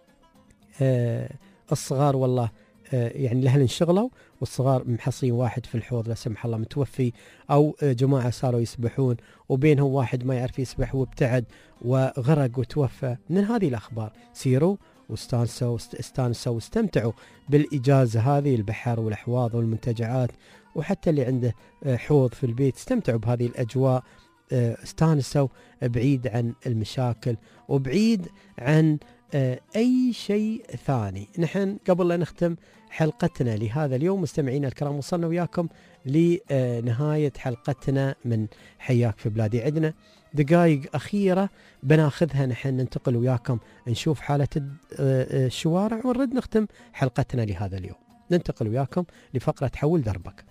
الصغار والله يعني الأهل انشغلوا والصغار محصين واحد في الحوض لا سمح الله متوفي، أو جماعة صاروا يسبحون وبينهم واحد ما يعرف يسبح وابتعد وغرق وتوفى. من هذه الأخبار سيروا واستانسوا واستمتعوا بالإجازة هذه، البحر والأحواض والمنتجعات، وحتى اللي عنده حوض في البيت استمتعوا بهذه الأجواء، استانسوا بعيد عن المشاكل وبعيد عن أي شيء ثاني. نحن قبل لا نختم حلقتنا لهذا اليوم مستمعينا الكرام وصلنا وياكم لنهاية حلقتنا من حياك في بلادي. عندنا دقائق أخيرة بناخذها، نحن ننتقل وياكم نشوف حالة الشوارع ونرد نختم حلقتنا لهذا اليوم. ننتقل وياكم لفقرة حول دربك.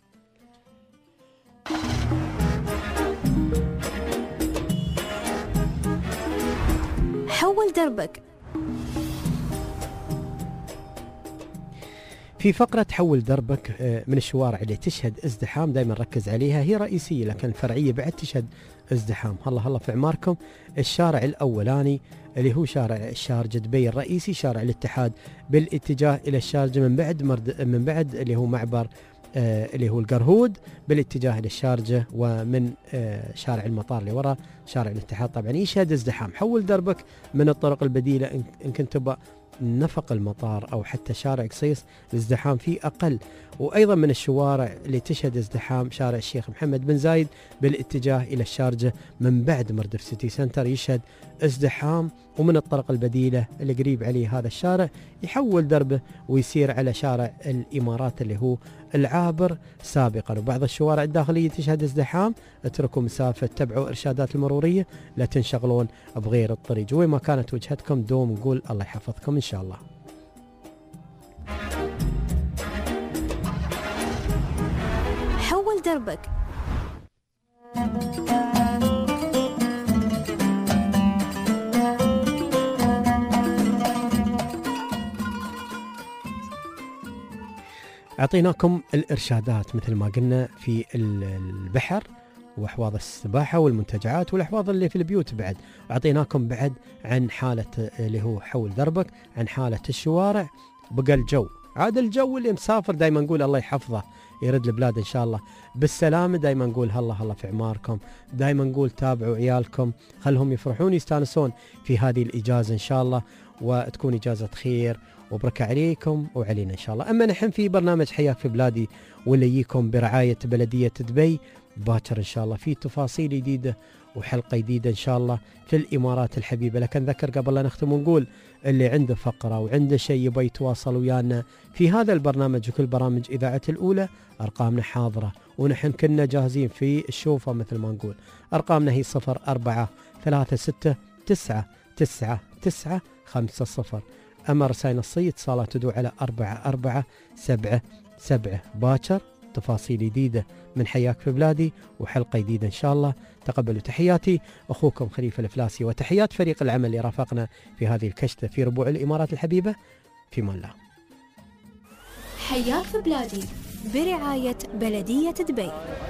حول دربك. في فقرة حول دربك من الشوارع اللي تشهد ازدحام دائما ركز عليها، هي رئيسية لكن الفرعية بعد تشهد ازدحام. هلا في عماركم الشارع الأولاني اللي هو شارع الشارجة دبي الرئيسي، شارع الاتحاد بالاتجاه إلى الشارجة من بعد اللي هو معبر اللي هو القرهود بالاتجاه إلى الشارجة، ومن شارع المطار اللي وراء شارع الاتحاد طبعا يشهد ازدحام. حول دربك من الطرق البديلة إن كنت تبغى نفق المطار أو حتى شارع قصيص الازدحام فيه أقل. وأيضا من الشوارع اللي تشهد ازدحام شارع الشيخ محمد بن زايد بالاتجاه إلى الشارجة من بعد مردف سيتي سنتر يشهد ازدحام. ومن الطرق البديلة اللي قريب عليه هذا الشارع يحول دربه ويسير على شارع الإمارات اللي هو العابر سابقا. وبعض الشوارع الداخلية تشهد ازدحام، اتركوا مسافة، تبعوا إرشادات المرورية، لا تنشغلون بغير الطريق. وين ما كانت وجهتكم دوم نقول الله يحفظكم إن شاء الله. حول دربك. أعطيناكم الإرشادات مثل ما قلنا في البحر وأحواض السباحة والمنتجعات والأحواض اللي في البيوت بعد. أعطيناكم بعد عن حالة اللي هو حول دربك، عن حالة الشوارع. بقى الجو، عاد الجو اللي مسافر دايما نقول الله يحفظه، يرد البلاد إن شاء الله بالسلامة. دايما نقول هلا في عماركم، دايما نقول تابعوا عيالكم، خلهم يفرحون يستانسون في هذه الإجازة إن شاء الله، وتكون إجازة خير وبركة عليكم وعلينا إن شاء الله. أما نحن في برنامج حياك في بلادي واللي يجيكم برعاية بلدية دبي باكر إن شاء الله، في تفاصيل جديدة وحلقة جديدة إن شاء الله في الإمارات الحبيبة. لكن نذكر قبل لا نختم ونقول اللي عنده فقرة وعنده شيء يبغى يتواصل ويانا في هذا البرنامج وكل برامج إذاعة الأولى، أرقامنا حاضرة ونحن كنا جاهزين في الشوفة مثل ما نقول. أرقامنا هي 0436999950. أما رسائل نصية اتصالات تدعو على 4477 باكر. تفاصيل جديدة من حياك في بلادي وحلقة جديدة إن شاء الله. تقبلوا تحياتي، أخوكم خليفة الفلاسي، وتحيات فريق العمل اللي رافقنا في هذه الكشتة في ربوع الإمارات الحبيبة. في مان الله. حياك في بلادي برعاية بلدية دبي.